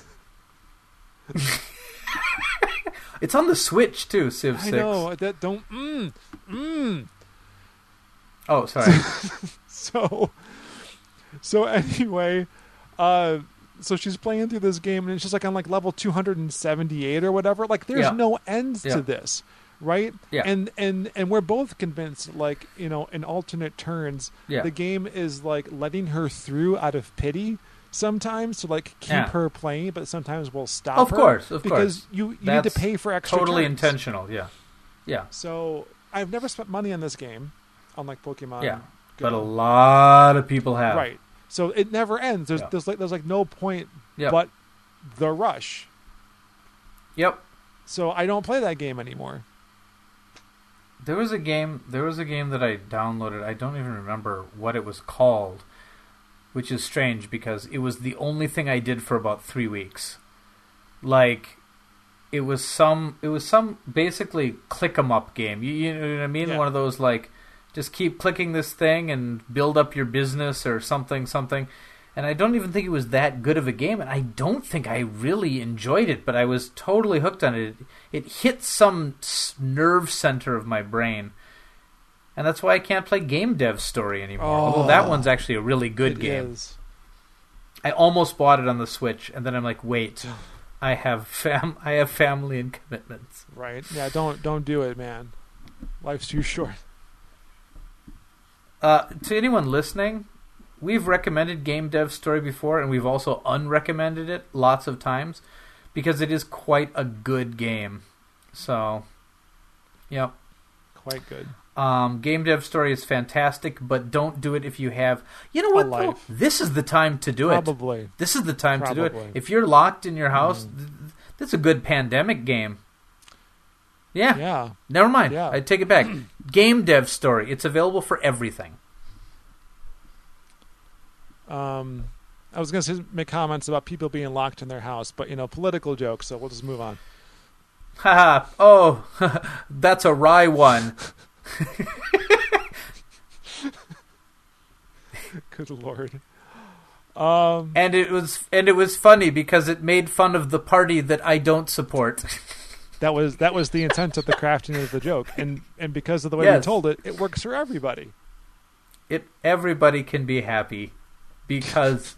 It's on the Switch too, Civ I six. know that don't. Mm, mm. Oh, sorry. So, so anyway, uh, so she's playing through this game, and she's like on like level two hundred seventy-eight or whatever. Like, there's Yeah. no end Yeah. to this, right? Yeah. And and and we're both convinced, like, you know, in alternate turns, Yeah. the game is like letting her through out of pity sometimes to like keep Yeah. her playing, but sometimes we'll stop Of her course, of because course. you you need That's to pay for extra Totally turns. intentional. Yeah. Yeah. So I've never spent money on this game, unlike Pokemon. Yeah. Go. But a lot of people have. Right. So it never ends. There's Yeah. there's like there's like no point Yep. but the rush. Yep. So I don't play that game anymore. There was a game. There was a game that I downloaded. I don't even remember what it was called, which is strange because it was the only thing I did for about three weeks. Like, it was some it was some basically click 'em up game. You, you know what I mean? Yeah. One of those like just keep clicking this thing and build up your business or something something. And I don't even think it was that good of a game, and I don't think I really enjoyed it, but I was totally hooked on it. It, it hit some s- nerve center of my brain. And that's why I can't play Game Dev Story anymore. Oh, Although that one's actually a really good It game. is. I almost bought it on the Switch, and then I'm like, wait, I have fam, I have family and commitments. Right. Yeah, don't don't do it, man. Life's too short. Uh, to anyone listening, we've recommended Game Dev Story before, and we've also unrecommended it lots of times because it is quite a good game. So, yep. Quite good. Um, Game Dev Story is fantastic, but don't do it if you have... You know what, though? life. This is the time to do it. Probably. This is the time to do it. Probably. If you're locked in your house, Mm. th- that's a good pandemic game. Yeah. Yeah. Never mind. Yeah. I take it back. Game Dev Story. It's available for everything. Um, I was going to make comments about people being locked in their house, but, you know, political jokes, so we'll just move on. Haha. Oh, that's a wry one. Good Lord. Um, And it was and it was funny because it made fun of the party that I don't support. that was that was the intent of the crafting of the joke, and and because of the way we Yes. told it, it works for everybody. It everybody can be happy because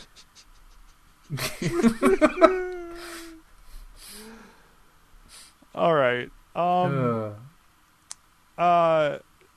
All right. Um, uh, uh,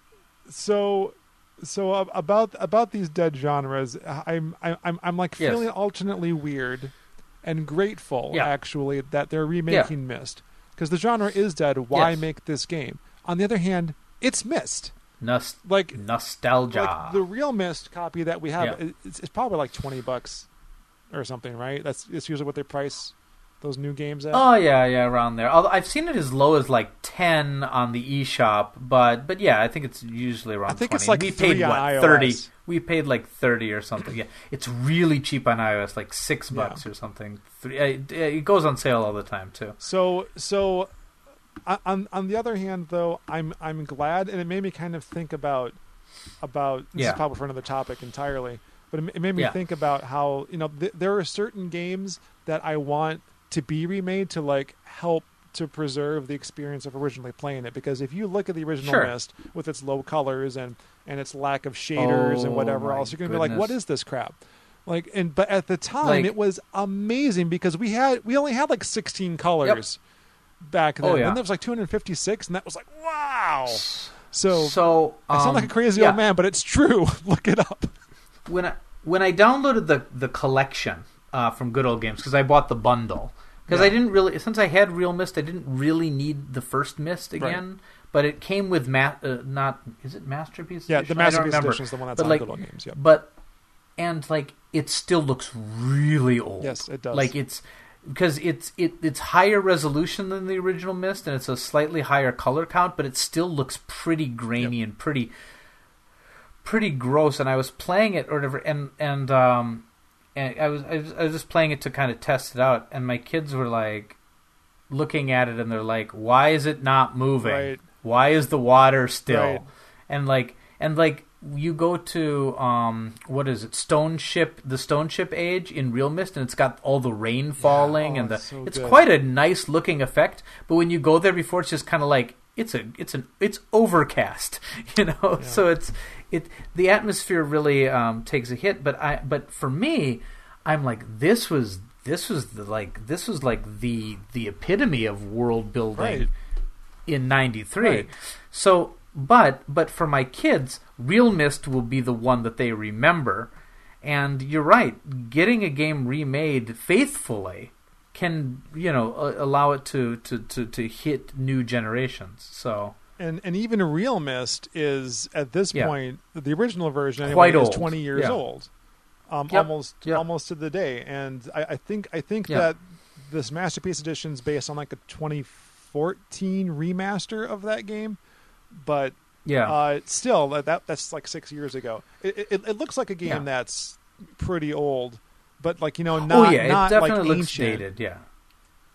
so so ab- about about these dead genres, I'm I'm I'm like Yes. feeling alternately weird and grateful Yeah. actually that they're remaking Myst, because the genre is dead. Why Yes. make this game? On the other hand, it's Myst. nos- Like nostalgia. like the real Myst copy that we have, Yeah. it's, it's probably like twenty bucks or something, right? That's it's usually what they price those new games at. Oh yeah, yeah, around there. Although I've seen it as low as like ten on the eShop, but but yeah, I think it's usually around. I think twenty. it's like we three paid on what iOS. thirty. We paid like thirty or something. Yeah, it's really cheap on iOS, like six Yeah. bucks or something. Three. uh, It, it goes on sale all the time too. So so o- on on the other hand, though, I'm I'm glad, and it made me kind of think about about this Yeah. is probably for another topic entirely, but it, it made me Yeah. think about how, you know, th- there are certain games that I want to be remade to like help to preserve the experience of originally playing it, because if you look at the original Sure. Myst with its low colors and and its lack of shaders and Oh, whatever my else, you're gonna be like, what goodness. is this crap? Like, and but at the time Like- it was amazing because we had we only had like sixteen colors back then. Oh, yeah. Then there was like two hundred fifty-six, and that was like, wow. So, So I sound um, like a crazy yeah. old man, but it's true. Look it up. when I when I downloaded the the collection uh, from Good Old Games, because I bought the bundle, because Yeah. I didn't really, since I had Real Myst, I didn't really need the first Myst again. But it came with ma- uh, not is it Masterpiece? Yeah, Edition? the I don't Masterpiece remember. Edition is the one that's But on like, Good Old Games. Yeah. But and like it still looks really old. Yes, it does. Like it's because it's it it's higher resolution than the original Myst, and it's a slightly higher color count, but it still looks pretty grainy and pretty pretty gross. And I was playing it or whatever, and and um, and I was I was, I was just playing it to kind of test it out, and my kids were like looking at it, and they're like, "Why is it not moving? Right. Why is the water still?" Right. And like and like. You go to um, what is it? Stone Ship, the Stone Ship Age in Real Myst, and it's got all the rain falling, oh, and the it's so it's good. quite a nice looking effect. But when you go there before, it's just kind of like it's a it's an it's overcast, you know. Yeah. So it's it the atmosphere really um, takes a hit. But I but for me, I'm like this was this was the like this was like the the epitome of world building Right. in ninety-three. Right. So. But but for my kids, Real Myst will be the one that they remember. And you're right, getting a game remade faithfully can, you know, uh, allow it to, to, to, to hit new generations. So And and even Real Myst is at this Yeah. point, the original version anyway, Quite is old. twenty years Yeah. old, um, Yep. almost Yep. almost to the day. And I, I think I think Yeah. that this Masterpiece Edition is based on like a twenty fourteen remaster of that game, but yeah, uh, still that that- that's like six years ago. It it, it looks like a game Yeah. that's pretty old, but like, you know, oh not yeah, not it definitely like looks ancient. dated. Yeah,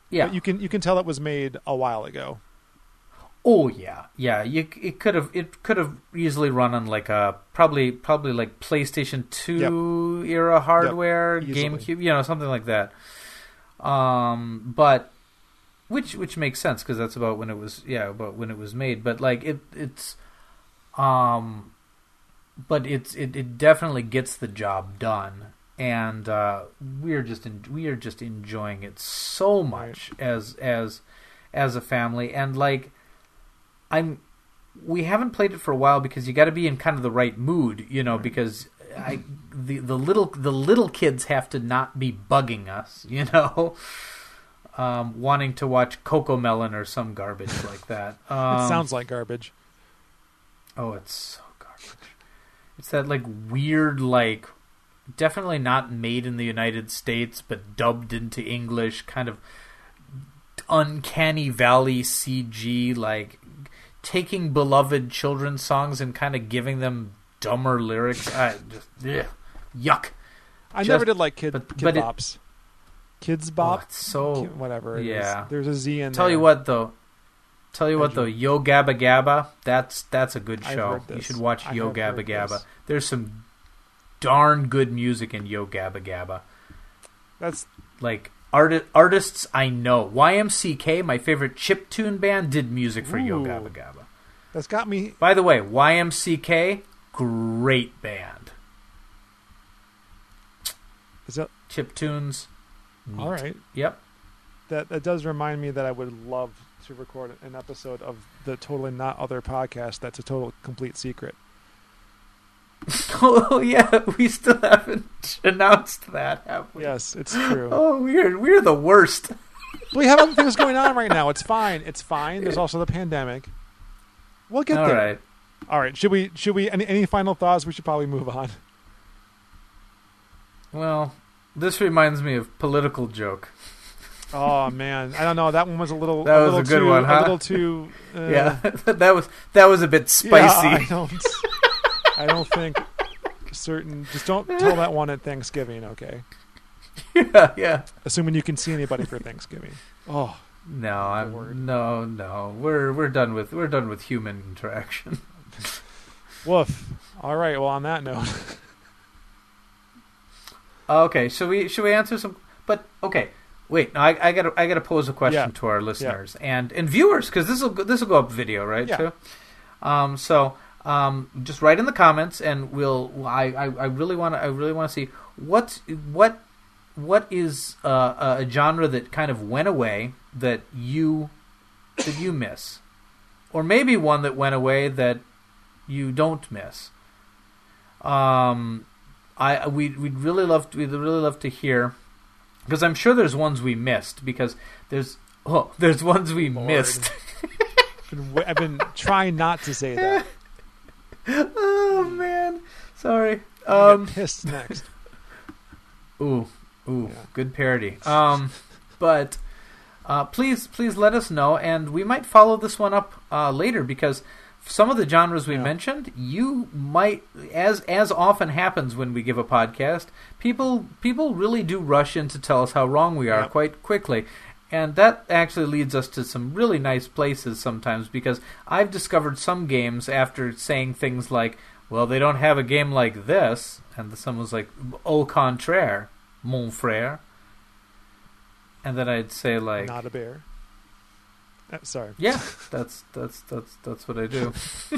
Yeah. But you can you can tell it was made a while ago. Oh yeah, yeah. You it could have it could have easily run on like a probably probably like PlayStation two yep. era hardware, yep. GameCube, you know, something like that. Um, but which which makes sense because that's about when it was yeah about when it was made. But like it it's um, but it's it, it definitely gets the job done, and uh, we're just in, we are just enjoying it so much right. as as as a family, and like. I'm. We haven't played it for a while because you got to be in kind of the right mood, you know. Because I, the the little the little kids have to not be bugging us, you know, um, wanting to watch Cocomelon or some garbage like that. Um, it sounds like garbage. Oh, it's so garbage. It's that like weird, like definitely not made in the United States, but dubbed into English, kind of uncanny valley C G, like. Taking beloved children's songs and kind of giving them dumber lyrics. I just, ugh, yuck. I just, never did like kid, but, kid but bops. It, Kids bop. Oh, so kid, whatever. It yeah. Is. There's a Z in Tell there. you what though. Tell you what though. Yo Gabba Gabba. That's that's a good show. You should watch I Yo Gabba Gabba. This. There's some darn good music in Yo Gabba Gabba. That's like. Arti- artists I know. Y M C K, my favorite chiptune band, did music for Ooh. Yo Gabba Gabba. That's got me... By the way, Y M C K, great band. Is that... Chiptunes. Neat. All right. Yep. That that does remind me that I would love to record an episode of the Totally Not Other podcast that's a total complete secret. Oh yeah, we still haven't announced that, have we? Yes, it's true. Oh, we're we're the worst. We have other things going on right now. It's fine. It's fine. There's also the pandemic. We'll get All there. right. All right. Should we? Should we? Any, any final thoughts? We should probably move on. Well, this reminds me of Political Joke. Oh man, I don't know. That one was a little. That a was little a good too, one, huh? A little too. Uh, yeah, that was that was a bit spicy. Yeah, I don't. I don't think certain. Just don't tell that one at Thanksgiving, okay? Yeah, yeah. Assuming you can see anybody for Thanksgiving. Oh no, I'm Lord. no, no. We're we're done with we're done with human interaction. Woof. All right. Well, on that note. Okay, should we should we answer some? But okay, wait. No, I I got I got to pose a question yeah. to our listeners yeah. and and viewers because this will this will go up video, right? Yeah. Too. Um. So. Um, just write in the comments, and we'll. I, I, I really want to. I really want to see what what what is uh, a genre that kind of went away that you that you miss, or maybe one that went away that you don't miss. Um, I we we'd really love to, we'd really love to hear because I'm sure there's ones we missed because there's oh there's ones we Lord. missed. I've been trying not to say that. Oh man, sorry. Um, get pissed next. Ooh, ooh, yeah. Good parody. Um, but uh, please, please let us know, and we might follow this one up uh, later because some of the genres we yeah. mentioned, you might, as as often happens when we give a podcast, people people really do rush in to tell us how wrong we are yep. quite quickly. And that actually leads us to some really nice places sometimes because I've discovered some games after saying things like, well, they don't have a game like this. And someone's like, au contraire, mon frère. And then I'd say like... Not a bear. Uh, sorry. Yeah, that's that's that's that's what I do.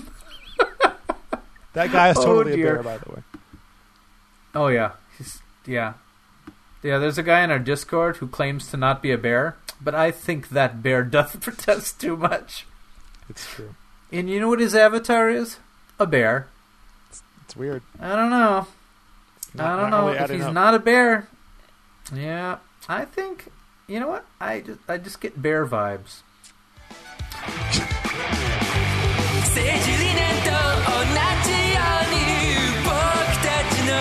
That guy is totally oh, a bear, by the way. Oh, yeah. He's, yeah. Yeah, there's a guy in our Discord who claims to not be a bear, but I think that bear doth protest too much. It's true. And you know what his avatar is? A bear. It's, it's weird. I don't know. Not, I don't not know really if he's up. not a bear. Yeah, I think you know what? I just I just get bear vibes. 政治理念と同じように僕たちの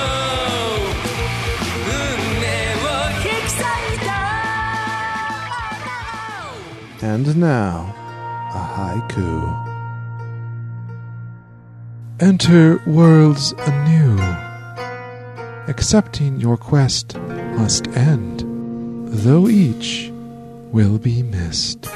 運命を引き裂いた And now, a haiku. Enter worlds anew. Accepting your quest must end, though each will be missed.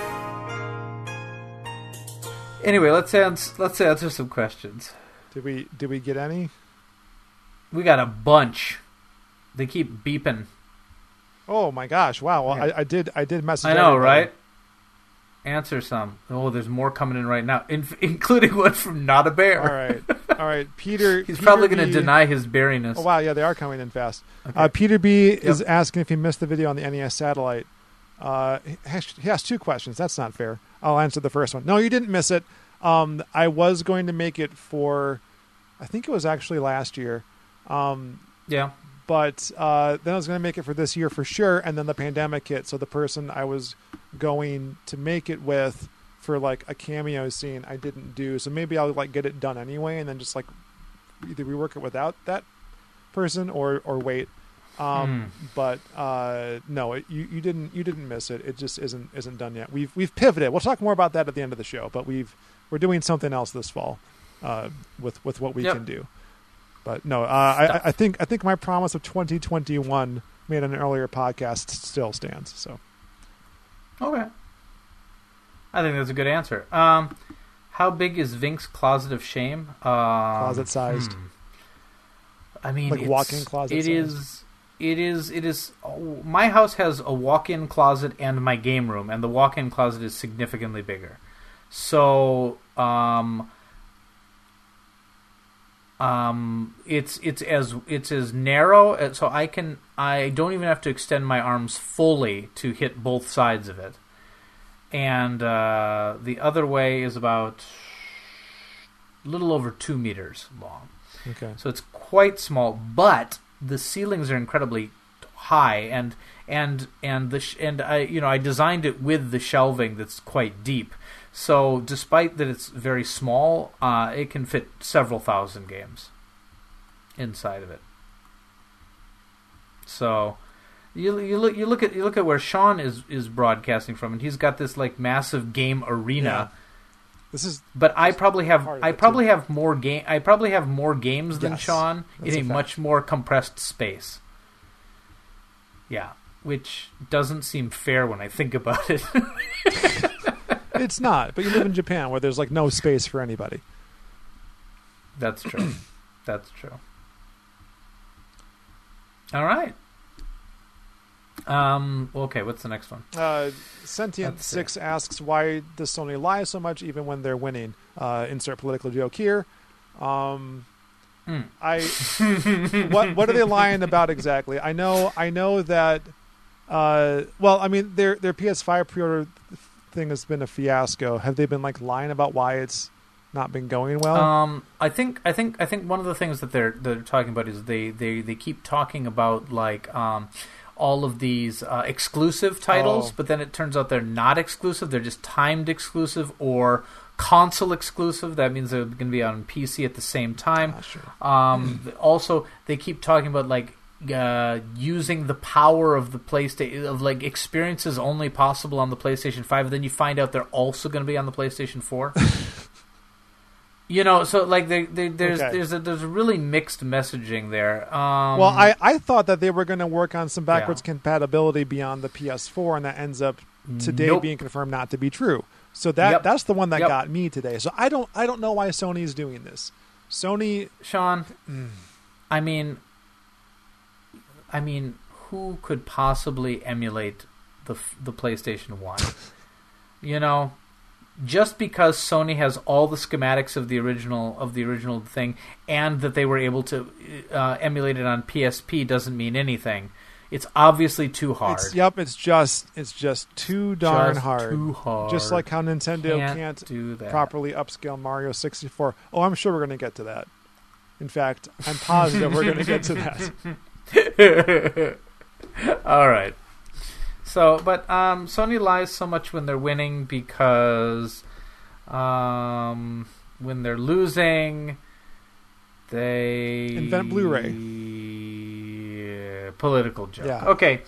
Anyway, let's answer, let's answer some questions. Did we did we get any? We got a bunch. They keep beeping. Oh my gosh! Wow. Well, Yeah. I, I did I did message. I know, everybody. right? Answer some. Oh, there's more coming in right now, in, including one from Not a Bear. All right, all right. Peter. He's Peter probably going to B- deny his beariness. Oh wow! Yeah, they are coming in fast. Okay. Uh, Peter B Yep. is asking if he missed the video on the N E S satellite. Uh, he has- he has two questions. That's not fair. I'll answer the first one. No, you didn't miss it. Um, I was going to make it for, I think it was actually last year. Um, Yeah. but uh, then I was going to make it for this year for sure, and then the pandemic hit. So the person I was going to make it with for like a cameo scene, I didn't do. So maybe I'll like get it done anyway, and then just like either rework it without that person or or wait. Um, Hmm. But uh, no, it, you you didn't you didn't miss it. It just isn't isn't done yet. We've we've pivoted. We'll talk more about that at the end of the show. But we've we're doing something else this fall uh, with with what we Yep. can do. But no, uh, I, I think I think my promise of twenty twenty-one made in an earlier podcast still stands. So Okay. I think that's a good answer. Um, how big is Vink's closet of shame? Um, closet sized, hmm. I mean, Like it's- walk-in closet It size? is. It is. It is. Oh, my house has a walk-in closet and my game room, and the walk-in closet is significantly bigger. So, um, um, it's it's as it's as narrow. as- So I can. I don't even have to extend my arms fully to hit both sides of it. And uh, the other way is about a little over two meters long. okay. So it's quite small, but the ceilings are incredibly high, and and and the sh- and I you know I designed it with the shelving that's quite deep. So despite that it's very small, uh, it can fit several thousand games inside of it. So you you look you look at you look at where Sean is is broadcasting from, and he's got this like massive game arena. This is But I probably have part of I it, probably too. have more game I probably have more games than Yes, Sean that's in a a fact. much more compressed space. Yeah, which doesn't seem fair when I think about it. it's not. But you live in Japan where there's like no space for anybody. That's true. That's true. All right. Um. Okay. What's the next one? Uh, Sentient Let's see. Six asks why does Sony lie so much even when they're winning? Uh, insert political joke here. Um, Hmm. I what what are they lying about exactly? I know I know that. Uh, well, I mean their their P S five pre-order thing has been a fiasco. Have they been like lying about why it's not been going well? Um, I think I think I think one of the things that they're they're talking about is they they, they keep talking about like um, all of these uh, exclusive titles, Oh. but then it turns out they're not exclusive. They're just timed exclusive or console exclusive. That means they're going to be on P C at the same time. Not sure. Um, th- also, they keep talking about like uh, using the power of the PlayStation of like experiences only possible on the PlayStation five. And then you find out they're also going to be on the PlayStation four. You know, so like they, they, there's Okay. there's a there's a really mixed messaging there. Um, Well, I, I thought that they were going to work on some backwards Yeah. compatibility beyond the P S four, and that ends up today Nope. being confirmed not to be true. So that Yep. that's the one that Yep. got me today. So I don't I don't know why Sony is doing this. Sony, Sean, I mean, I mean, who could possibly emulate the f- the PlayStation One? You know, just because Sony has all the schematics of the original of the original thing, and that they were able to uh, emulate it on P S P doesn't mean anything. It's obviously too hard. it's yep, it's just it's just too darn Just hard. Too hard. Just like how Nintendo Can't can't, do that. properly upscale Mario sixty-four. Oh, I'm sure we're going to get to that. In fact, I'm positive we're going to get to that. All right. So, but um, Sony lies so much when they're winning because um, when they're losing, they Invent Blu-ray. Yeah, political joke. Yeah. Okay.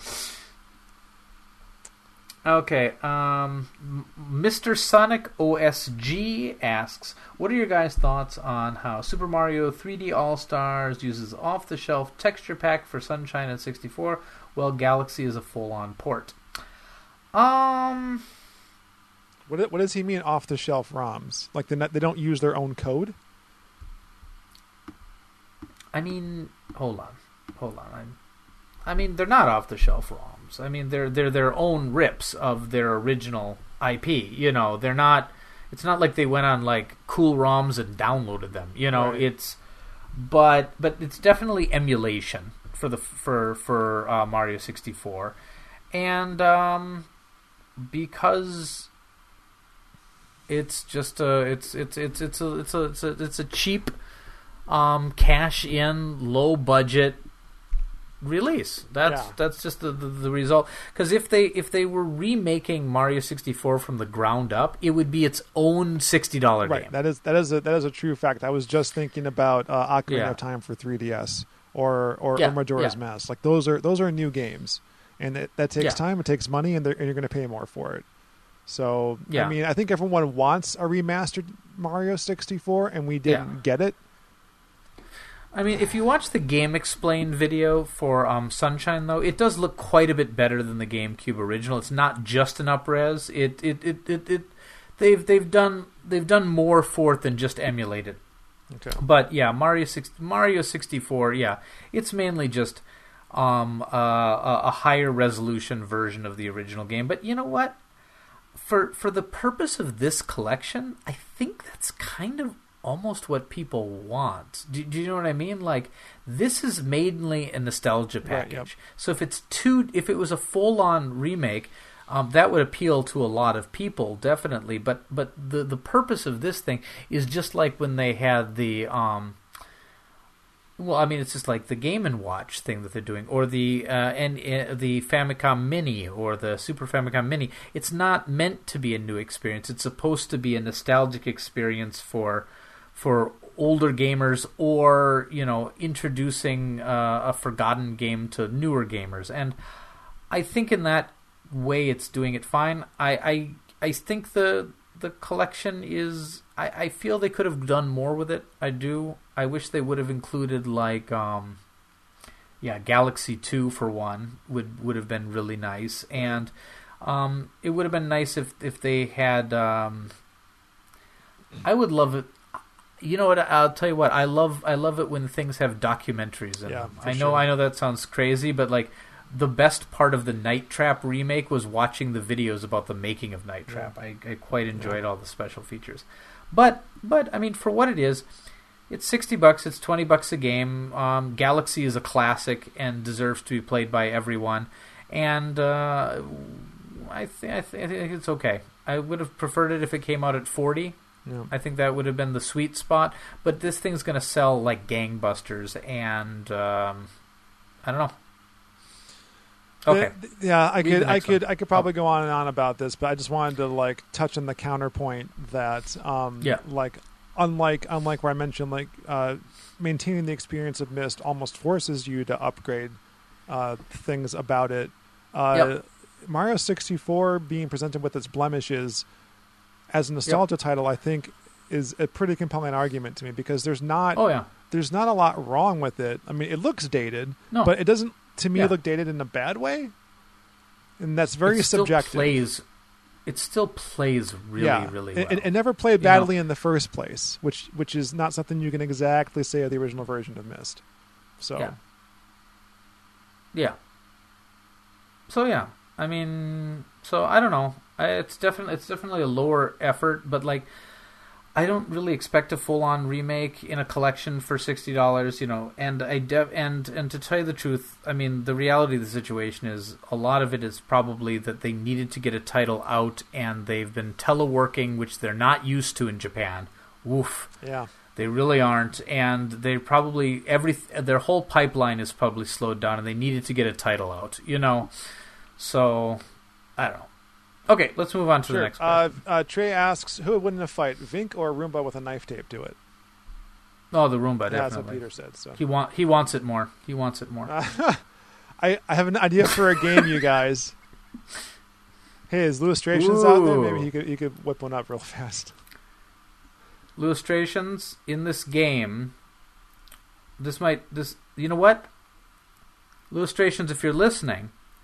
Okay. Um, M- Mister Sonic O S G asks, "What are your guys' thoughts on how Super Mario three D All Stars uses off-the-shelf texture pack for Sunshine and sixty-four, while Galaxy is a full-on port?" Um, What what does he mean off the shelf ROMs? Like they they don't use their own code? I mean, hold on, hold on. I'm, I mean, they're not off the shelf ROMs. I mean, they're they're their own rips of their original I P. You know, they're not. It's not like they went on like cool ROMs and downloaded them. You know, Right. it's but but it's definitely emulation for the for for uh, Mario sixty-four, and um, because it's just a it's it's it's it's a it's a it's a, it's a cheap um, cash in low budget release. That's Yeah. that's just the, the, the result. Because if they if they were remaking Mario sixty-four from the ground up, it would be its own sixty dollar Right. game. That is that is a that is a true fact. I was just thinking about uh, Ocarina Yeah. of Time for three D S or or, Yeah, or Majora's yeah. Mask. Like those are those are new games, and it, that takes Yeah. time. It takes money, and, they're- and you're going to pay more for it. So Yeah. I mean, I think everyone wants a remastered Mario sixty-four, and we didn't Yeah. get it. I mean, if you watch the Game Explained video for um, Sunshine, though, it does look quite a bit better than the GameCube original. It's not just an upres. It it, it, it, it they've they've done they've done more for it than just emulate it. Okay. But yeah, Mario six, Mario sixty-four, yeah, it's mainly just um, uh, a, a higher resolution version of the original game. But you know what? For for the purpose of this collection, I think that's kind of almost what people want. Do, do you know what I mean? Like, this is mainly a nostalgia Right, package. yep. So if it's two, if it was a full-on remake, um, that would appeal to a lot of people, definitely. But but the the purpose of this thing is just like when they had the um. Well, I mean, it's just like the Game and Watch thing that they're doing, or the uh, and uh, the Famicom Mini or the Super Famicom Mini. It's not meant to be a new experience. It's supposed to be a nostalgic experience for for older gamers, or you know, introducing uh, a forgotten game to newer gamers. And I think in that way, it's doing it fine. I I, I think the the collection is. I, I feel they could have done more with it. I do. I wish they would have included like um, yeah, Galaxy two for one would would have been really nice, and um, it would have been nice if if they had. Um, I would love it. You know what? I'll tell you what. I love. I love it when things have documentaries in Yeah, them. for I know. sure. I know that sounds crazy, but like the best part of the Night Trap remake was watching the videos about the making of Night Trap. I, I quite enjoyed all the special features. But but I mean, for what it is, it's sixty bucks. It's twenty bucks a game. Um, Galaxy is a classic and deserves to be played by everyone. And uh, I, th- I, th- I think it's okay. I would have preferred it if it came out at forty. Yeah. I think that would have been the sweet spot. But this thing's going to sell like gangbusters, and um, I don't know. Okay. Uh, yeah, I Read could, the I next could, one. I could probably go on and on about this, but I just wanted to like touch on the counterpoint that, um, Yeah. like, unlike, unlike where I mentioned, like, uh, maintaining the experience of Myst almost forces you to upgrade uh, things about it. Uh, Yep. Mario sixty-four being presented with its blemishes as a nostalgia title, I think, is a pretty compelling argument to me, because there's not, Oh yeah. there's not a lot wrong with it. I mean, it looks dated, No. but it doesn't, to me, Yeah. look dated in a bad way. And that's very it still subjective. Plays, it still plays really, yeah. really It- well. It, it never played You know? badly in the first place, which which is not something you can exactly say of the original version of Myst. So, Yeah. Yeah. So yeah, I mean, so I don't know. I, it's definitely it's definitely a lower effort, but like, I don't really expect a full on remake in a collection for sixty dollars. You know, and I de- and and to tell you the truth, I mean, the reality of the situation is a lot of it is probably that they needed to get a title out, and they've been teleworking, which they're not used to in Japan. Woof. yeah. They really aren't, and they probably every their whole pipeline is probably slowed down, and they needed to get a title out, you know. So I don't know. Okay, let's move on to the Sure. next Uh, question. uh, Trey asks, who would win in a fight, Vink or Roomba with a knife tape to it? oh, the Roomba, Yeah, that's what definitely. Peter said. So, He want he wants it more. He wants it more. uh, I I have an idea for a game, you guys. Hey, is Illustrations out there? Maybe Ooh. you could you could whip one up real fast. Illustrations in this game. This might this. You know what? Illustrations, if you're listening,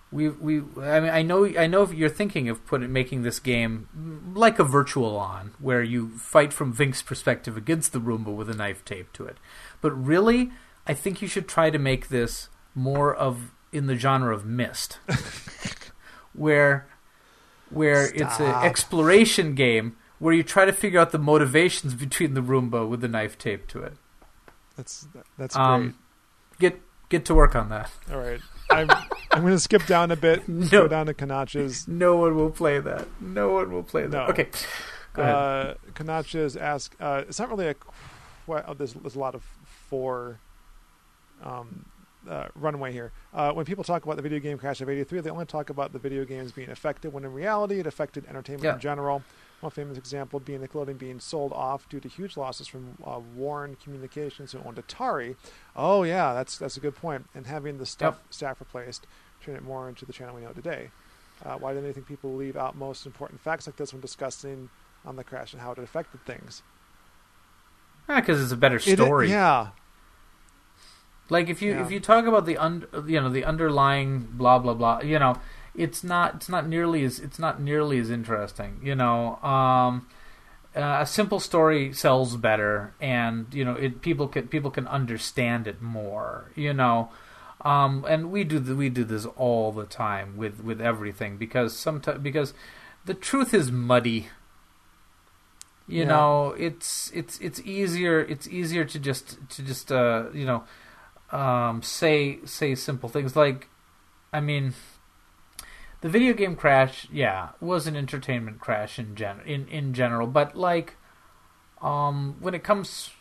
we we I mean I know I know if you're thinking of putting making this game like a Virtual On, where you fight from Vink's perspective against the Roomba with a knife taped to it. But really, I think you should try to make this more of in the genre of Myst, where where Stop. it's an exploration game where you try to figure out the motivations between the Roomba with the knife taped to it. That's that's Um, great. Get get to work on that. All right. I'm I'm going to skip down a bit. No. Go down to Kanach's. No one will play that. No one will play that. No. Okay, go ahead. Uh, Kanach's ask. Uh, it's not really a. Well, oh, there's there's a lot of four. Um, uh, runway here. Uh, when people talk about the video game crash of eighty-three, they only talk about the video games being affected, when in reality it affected entertainment Yeah. in general. One famous example being Nickelodeon being sold off due to huge losses from uh, Warren Communications, who owned Atari. Oh yeah, that's that's a good point. And having the stuff Yep. staff replaced, turn it more into the channel we know today. Uh, why do they think people leave out most important facts like this when discussing on the crash and how it affected things? Because it's a better It- story. yeah. Like if you Yeah. if you talk about the un, you know the underlying blah blah blah, you know, it's not it's not nearly as it's not nearly as interesting. You know, um, uh, a simple story sells better, and you know it people can people can understand it more. You know, um, and we do the, we do this all the time with, with everything because sometimes because the truth is muddy. You Yeah. know, it's it's it's easier it's easier to just to just uh you know. Um, say say simple things like, I mean, the video game crash, yeah, was an entertainment crash in gen in, in general, but like, um, when it comes,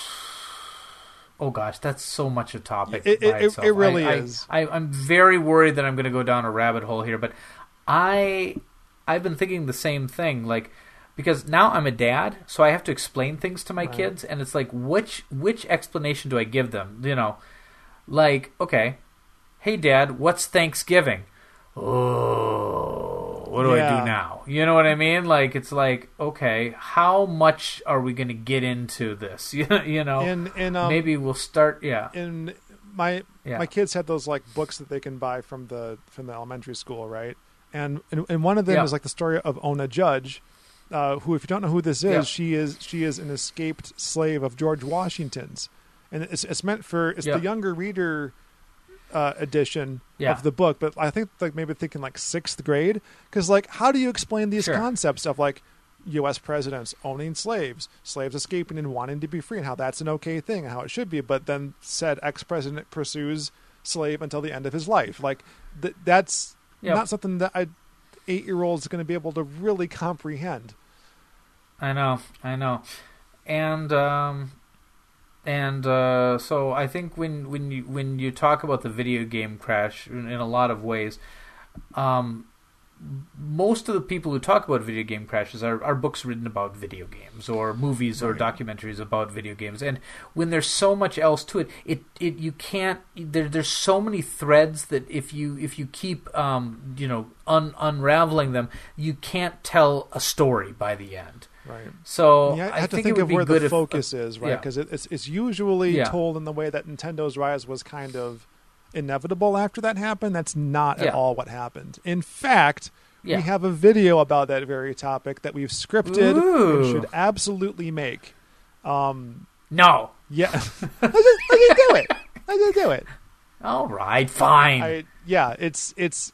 oh gosh, that's so much a topic. It- by it- it- itself. it really I, is. I, I, I'm very worried that I'm going to go down a rabbit hole here, but I I've been thinking the same thing, like. Because now I'm a dad, so I have to explain things to my Right. kids, and it's like, which which explanation do I give them? You know, like, okay, hey, Dad, what's Thanksgiving? Oh, what do I Yeah. do now? You know what I mean? Like, it's like, okay, how much are we going to get into this? You you know, In in um, maybe we'll start. Yeah, in my Yeah. my kids had those like books that they can buy from the from the elementary school, right? And and, and one of them Yeah. is like the story of Ona Judge, uh, who, if you don't know who this is, Yeah. she is she is an escaped slave of George Washington's, and it's it's meant for it's Yeah. the younger reader uh, edition Yeah. of the book, but I think like maybe thinking like sixth grade, because like how do you explain these Sure. concepts of like U S presidents owning slaves, slaves escaping and wanting to be free, and how that's an okay thing and how it should be, but then said ex-president pursues slave until the end of his life. Like th- that's Yep. not something that a eight-year-old is going to be able to really comprehend. I know, I know, and um, and uh, so I think when when you when you talk about the video game crash in, in a lot of ways, um, most of the people who talk about video game crashes are, are books written about video games or movies or Right. documentaries about video games. And when there's so much else to it, it, it you can't there there's so many threads that if you if you keep um, you know un, unraveling them, you can't tell a story by the end. Right. So Yeah, I I have to think, think it would of be where good the if, focus is, right? yeah. Because it, it's it's usually Yeah. told in the way that Nintendo's Rise was kind of inevitable after that happened. That's not Yeah. at all what happened. In fact, Yeah. we have a video about that very topic that we've scripted Ooh. and should absolutely make. Um, No. yeah, I just, I just do it. I just do it. All right, fine. I, yeah, it's it's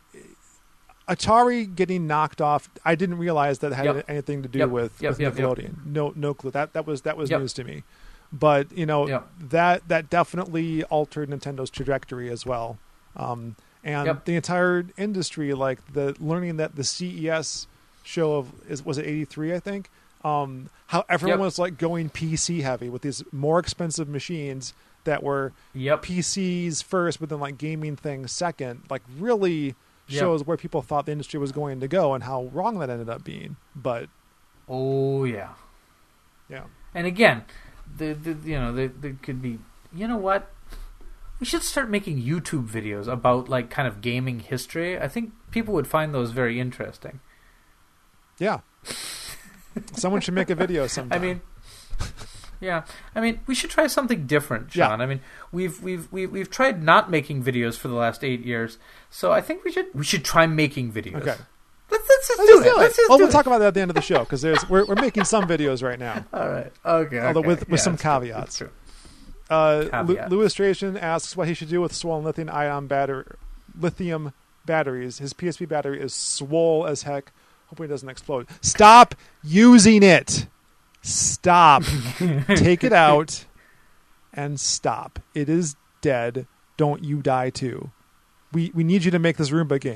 Atari getting knocked off. I didn't realize that had Yep. anything to do Yep. with, Yep, with yep, yep. Nickelodeon. No, no clue. That that was that was Yep. news to me. But you know Yep. that that definitely altered Nintendo's trajectory as well. Um, and Yep. the entire industry, like the learning that the C E S show of is was it eighty-three, I think. Um, how everyone Yep. was like going P C heavy with these more expensive machines that were Yep. P Cs first, but then like gaming things second, like really Yep. shows where people thought the industry was going to go and how wrong that ended up being. But Oh yeah. yeah, And again, the, the you know there there could be you know what we should start making YouTube videos about like kind of gaming history. I think people would find those very interesting. yeah. Someone should make a video sometime. I mean, Yeah, I mean, we should try something different, Sean. Yeah. I mean, we've we've we've we've tried not making videos for the last eight years, so I think we should we should try making videos. Okay. Let's, let's just Let's do just it. do it. Let's just Well, do we'll it. talk about that at the end of the show because there's we're we're making some videos right now, All right. Okay. although okay. with with Yeah, some it's true. caveats. It's true. Uh, Lu- Caveat. Louis Stration asks what he should do with swollen lithium ion battery, lithium batteries. His P S P battery is swole as heck. Hopefully it doesn't explode. Stop using it. Stop. Take it out and stop. It is dead. Don't you die too. We we need you to make this Roomba game.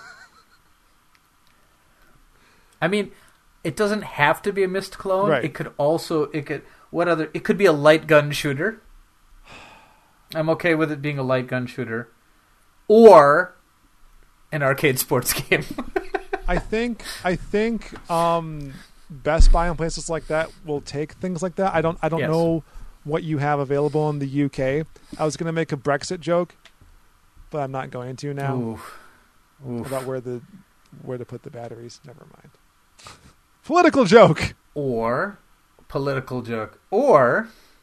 I mean, it doesn't have to be a Myst clone. Right. It could also it could what other it could be a light gun shooter. I'm okay with it being a light gun shooter, or an arcade sports game. I think I think um, Best Buy and places like that will take things like that. I don't I don't Yes. know what you have available in the U K. I was going to make a Brexit joke, but I'm not going to now Oof. Oof. about where the where to put the batteries. Never mind. Political joke. Or political joke, or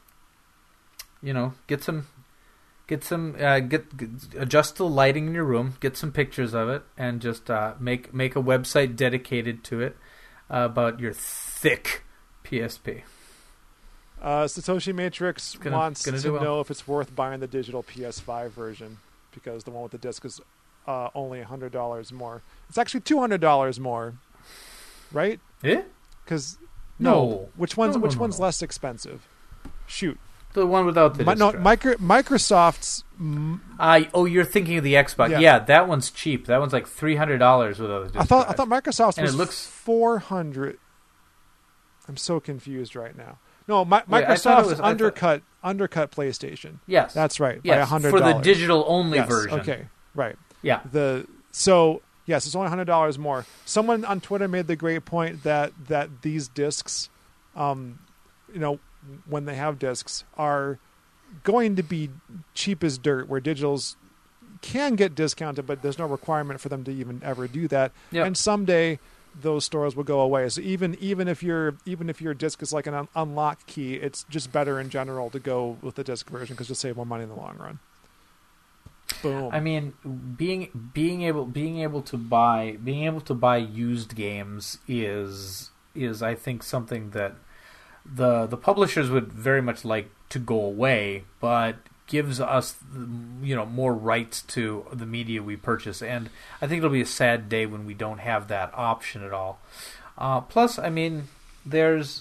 you know, get some, get some, uh, get, get adjust the lighting in your room, get some pictures of it, and just uh, make make a website dedicated to it uh, about your thick P S P. Uh, Satoshi Matrix Gonna- wants gonna to do well. know if it's worth buying the digital P S five version because the one with the disc is uh, only one hundred dollars more. It's actually two hundred dollars more, right? Eh? Because No. no, which one's No, no, which no, one's no. less expensive? Shoot, The one without the Mi- no, disc drive. micro, Microsoft's. mm, I oh, you're thinking of the Xbox? Yeah. Yeah, that one's cheap. That one's like three hundred dollars without the disc I thought I drive. thought Microsoft's And was it looks- four hundred. I'm so confused right now. No, Mi- Wait, I thought it Microsoft's was- I thought- undercut undercut PlayStation. Yes, That's right. by yes, a hundred for the dollars. digital only Yes, version. Okay, right. Yeah. The so yes, it's only hundred dollars more. Someone on Twitter made the great point that that these discs, um, you know, when they have discs, are going to be cheap as dirt. Where digitals can get discounted, but there's no requirement for them to even ever do that. Yep. And someday those stores will go away. So even even if your even if your disc is like an un- unlock key, it's just better in general to go with the disc version because you'll save more money in the long run. Boom. I mean, being being able being able to buy being able to buy used games is is I think something that the the publishers would very much like to go away, but gives us you know more rights to the media we purchase, and I think it'll be a sad day when we don't have that option at all. Uh, plus, I mean, there's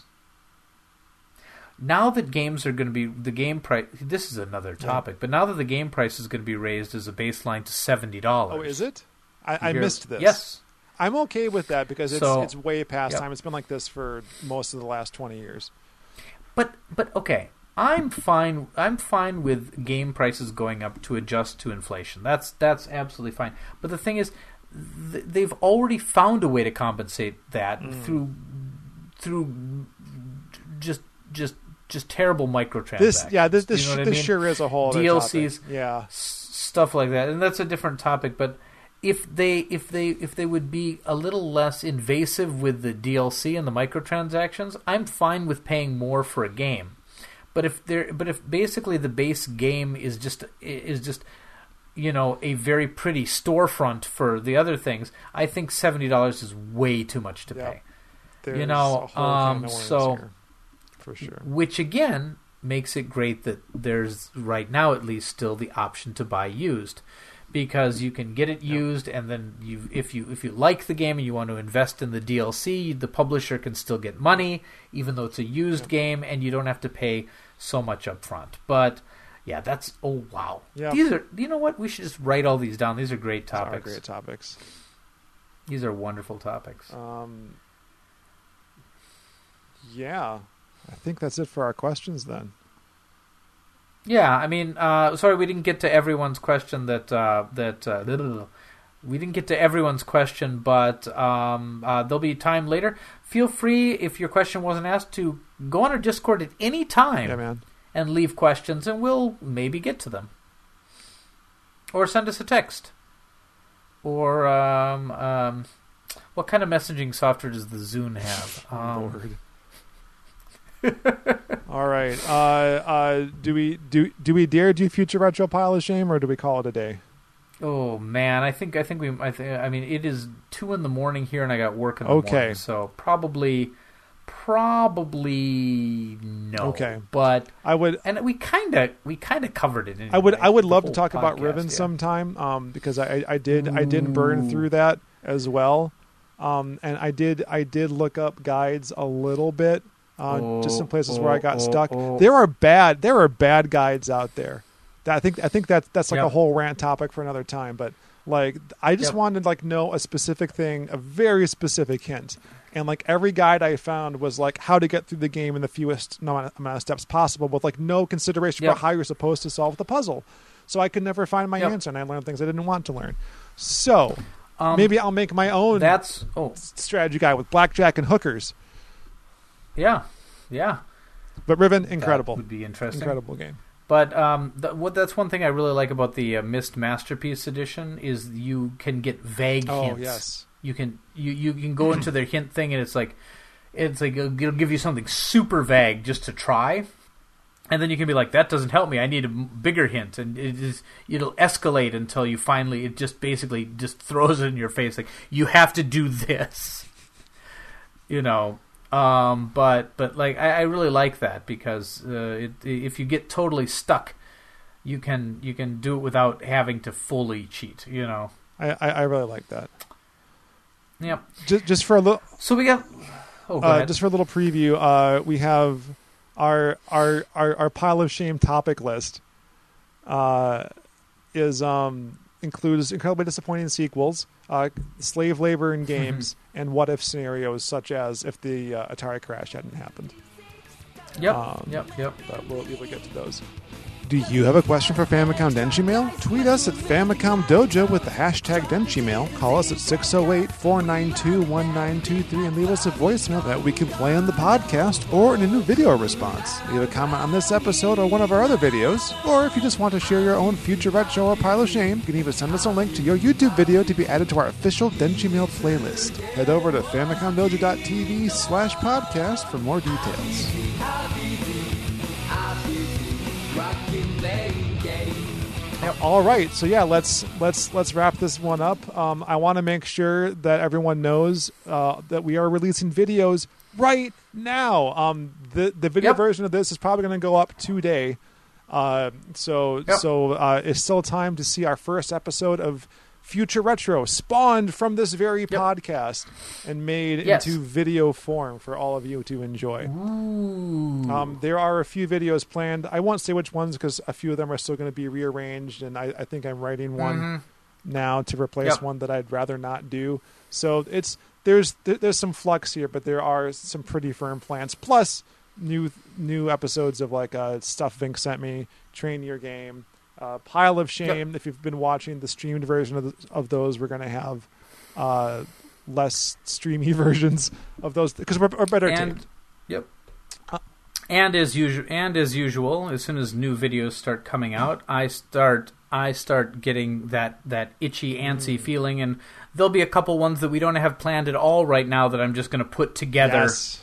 now that games are going to be the game price. This is another topic, but now that the game price is going to be raised as a baseline to seventy dollars. Oh, is it? I, I missed this. Yes. I'm okay with that because it's So- it's way past Yep. time. It's been like this for most of the last twenty years. But but okay, I'm fine. I'm fine with game prices going up to adjust to inflation. That's that's absolutely fine. But the thing is, th- they've already found a way to compensate that through through just just just terrible microtransactions. This yeah, this this, You know what I this mean? sure is a whole other D L Cs, topic. Yeah. s- stuff like that, and that's a different topic. But if they if they if they would be a little less invasive with the D L C and the microtransactions, I'm fine with paying more for a game. But if they're but if basically the base game is just is just you know a very pretty storefront for the other things, I think seventy dollars is way too much to Yeah. pay. There's You know, a whole um, can of worms so- here, for sure. Which again makes it great that there's right now at least still the option to buy used, because you can get it used, and then you if you if you like the game and you want to invest in the D L C, the publisher can still get money even though it's a used game, and you don't have to pay so much up front. But yeah, that's oh wow. Yeah. These are you know what? We should just write all these down. These are great These are topics. great topics. These are wonderful topics. Um, yeah, I think that's it for our questions then. Yeah, I mean, uh, sorry we didn't get to everyone's question. That uh, that uh, we didn't get to everyone's question, but um, uh, there'll be time later. Feel free, if your question wasn't asked, to go on our Discord at any time Yeah, man. and leave questions, and we'll maybe get to them. Or send us a text. Or um, um, what kind of messaging software does the Zune have? Um, Lord. All right. Uh, uh, do we do do we dare do Future Retro Pile of Shame, or do we call it a day? Oh man, I think I think we I think I mean it is two in the morning here, and I got work in the Okay. morning, so probably probably no. Okay. But I would and we kind of we kind of covered it. Anyway, I would I would the love to whole talk about podcast, Riven yeah. sometime, um, because I, I did I did burn Ooh. through that as well, um, and I did I did look up guides a little bit, uh, Oh, just in places where I got oh, stuck. oh, oh. There are bad there are bad guides out there. That I think I think that that's like Yep. a whole rant topic for another time. But like I just Yep. wanted to like know a specific thing, a very specific hint. And like every guide I found was like how to get through the game in the fewest amount of steps possible, with like no consideration Yep. for how you're supposed to solve the puzzle. So I could never find my Yep. answer, and I learned things I didn't want to learn. So Um, maybe I'll make my own that's oh strategy guide with blackjack and hookers. yeah yeah But Riven, that incredible, would be interesting. incredible game. But um, th- what that's one thing I really like about the uh, Mist Masterpiece Edition is you can get vague Oh hints. yes, You can you, you can go into their hint thing, and it's like it's like it'll, it'll give you something super vague just to try, and then you can be like, that doesn't help me. I need a m- bigger hint, and it is it'll escalate until you finally it just basically just throws it in your face like you have to do this, you know. Um, but but like I, I really like that because uh, it, if you get totally stuck, you can you can do it without having to fully cheat, you know. I, I, I really like that. Yep. Just just for a little. So we got. Oh, go Uh, ahead. just for a little preview, uh, we have our, our our our pile of shame topic list. Uh, is um includes incredibly disappointing sequels, uh, slave labor in games, and what if scenarios such as if the uh, Atari crash hadn't happened. Yep. um, yep. Yep. But we'll, we will get to those. Do you have a question for Famicom Denchi Mail? Tweet us at Famicom Dojo with the hashtag Denchi Mail. Call us at six oh eight, four nine two, one nine two three and leave us a voicemail that we can play on the podcast or in a new video response. Leave a comment on this episode or one of our other videos. Or if you just want to share your own future retro or pile of shame, you can even send us a link to your YouTube video to be added to our official Denchi Mail playlist. Head over to famicomdojo.tv slash podcast for more details. All right, so yeah, let's let's let's wrap this one up. Um, I want to make sure that everyone knows uh, that we are releasing videos right now. Um, the the video Yep. version of this is probably going to go up today. Uh, so Yep. so uh, it's still time to see our first episode of Future Retro, spawned from this very podcast and made Yes. into video form for all of you to enjoy. Ooh. Um, there are a few videos planned. I won't say which ones because a few of them are still going to be rearranged, and I, I think I'm writing one Mhm. now to replace Yep. one that I'd rather not do. So it's there's there, there's some flux here, but there are some pretty firm plans. Plus new new episodes of like uh, stuff Vink sent me, Train Your Game, uh, Pile of Shame. If you've been watching the streamed version of, the, of those, we're going to have uh, less streamy versions of those because we're, we're better And taped. yep. Uh, And as usual, and as usual, as soon as new videos start coming out, I start I start getting that, that itchy, antsy feeling, and there'll be a couple ones that we don't have planned at all right now that I'm just going to put together Yes.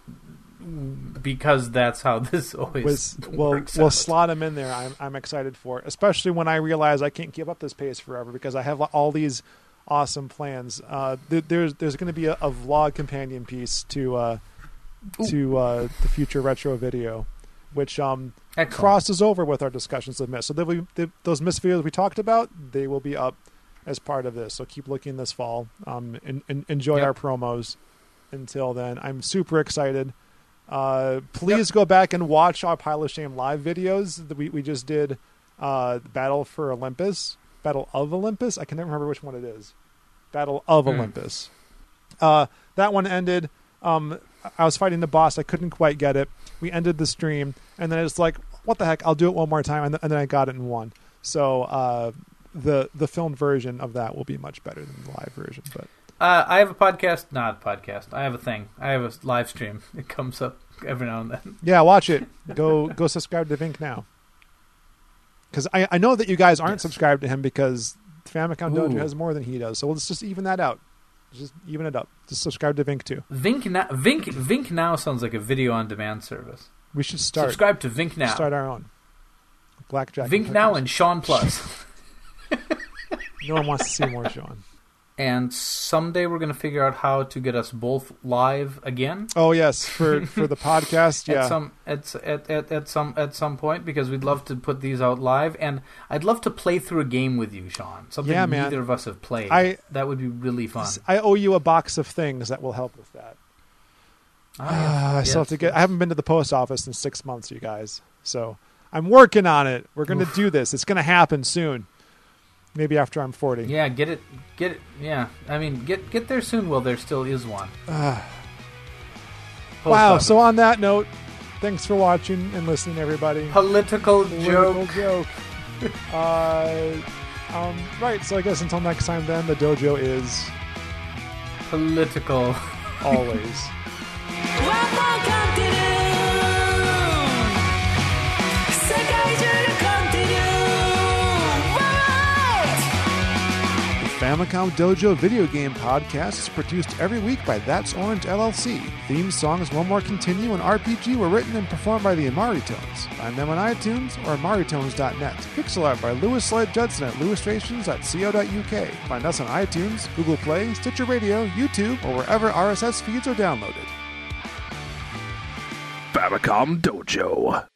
because that's how this always Was, we'll works we'll out. slot them in there. I'm I'm excited for it, especially when I realize I can't keep up this pace forever because I have all these awesome plans. Uh, th- there's there's going to be a, a vlog companion piece to uh, to uh, the future retro video, which um Excellent. crosses over with our discussions of Myst. So there will be, those Myst videos we talked about, they will be up as part of this. So keep looking this fall. Um, and, and enjoy Yep. our promos. Until then, I'm super excited. Uh, please go back and watch our Pile of Shame live videos that we, we just did. Uh, Battle for Olympus, Battle of Olympus. I can never remember which one it is. Battle of Hmm. Olympus. Uh, that one ended. Um, I was fighting the boss. I couldn't quite get it. We ended the stream, and then it's like, what the heck? I'll do it one more time, and, th- and then I got it and won. So uh, the the filmed version of that will be much better than the live version. But Uh, I have a podcast, not a podcast. I have a thing. I have a live stream. It comes up every now and then. yeah, watch it. Go go subscribe to Vink now. Because I, I know that you guys aren't Yes. subscribed to him because Famicom Dojo Ooh. has more than he does. So let's just even that out. Just even it up. Just subscribe to Vink too. Vink now, Vink, Vink now sounds like a video on demand service. We should start. Subscribe to Vink now. Start our own. Blackjack. Vink now and Sean Plus. No one wants to see more Sean. And someday we're going to figure out how to get us both live again. Oh yes, for for the podcast. Yeah. At some at, at at at some at some point, because we'd love to put these out live, and I'd love to play through a game with you, Sean. Something Yeah, man. neither of us have played. I- that would be really fun. I owe you a box of things that will help with that. Ah, Ah, I yes, still have to yes, get. I haven't been to the post office in six months, you guys. So I'm working on it. We're going to do this. It's going to happen soon. Maybe after I'm forty. Yeah, get it, get it. Yeah, I mean, get get there soon. While there still is one. Ah. Post Wow. office. So on that note, thanks for watching and listening, everybody. Political Political joke. joke. uh, um, right. So I guess until next time, then the dojo is Political. always. One more continue 世界中で continue What? The Famicom Dojo video game podcast is produced every week by That's Orange L L C. Theme songs One More Continue and R P G were written and performed by the Amari Tones. Find them on iTunes or amari tones dot net. Pixel art by Louis Slade Judson at illustrations dot co dot uk. Find us on iTunes, Google Play, Stitcher Radio, YouTube, or wherever R S S feeds are downloaded. Famicom Dojo.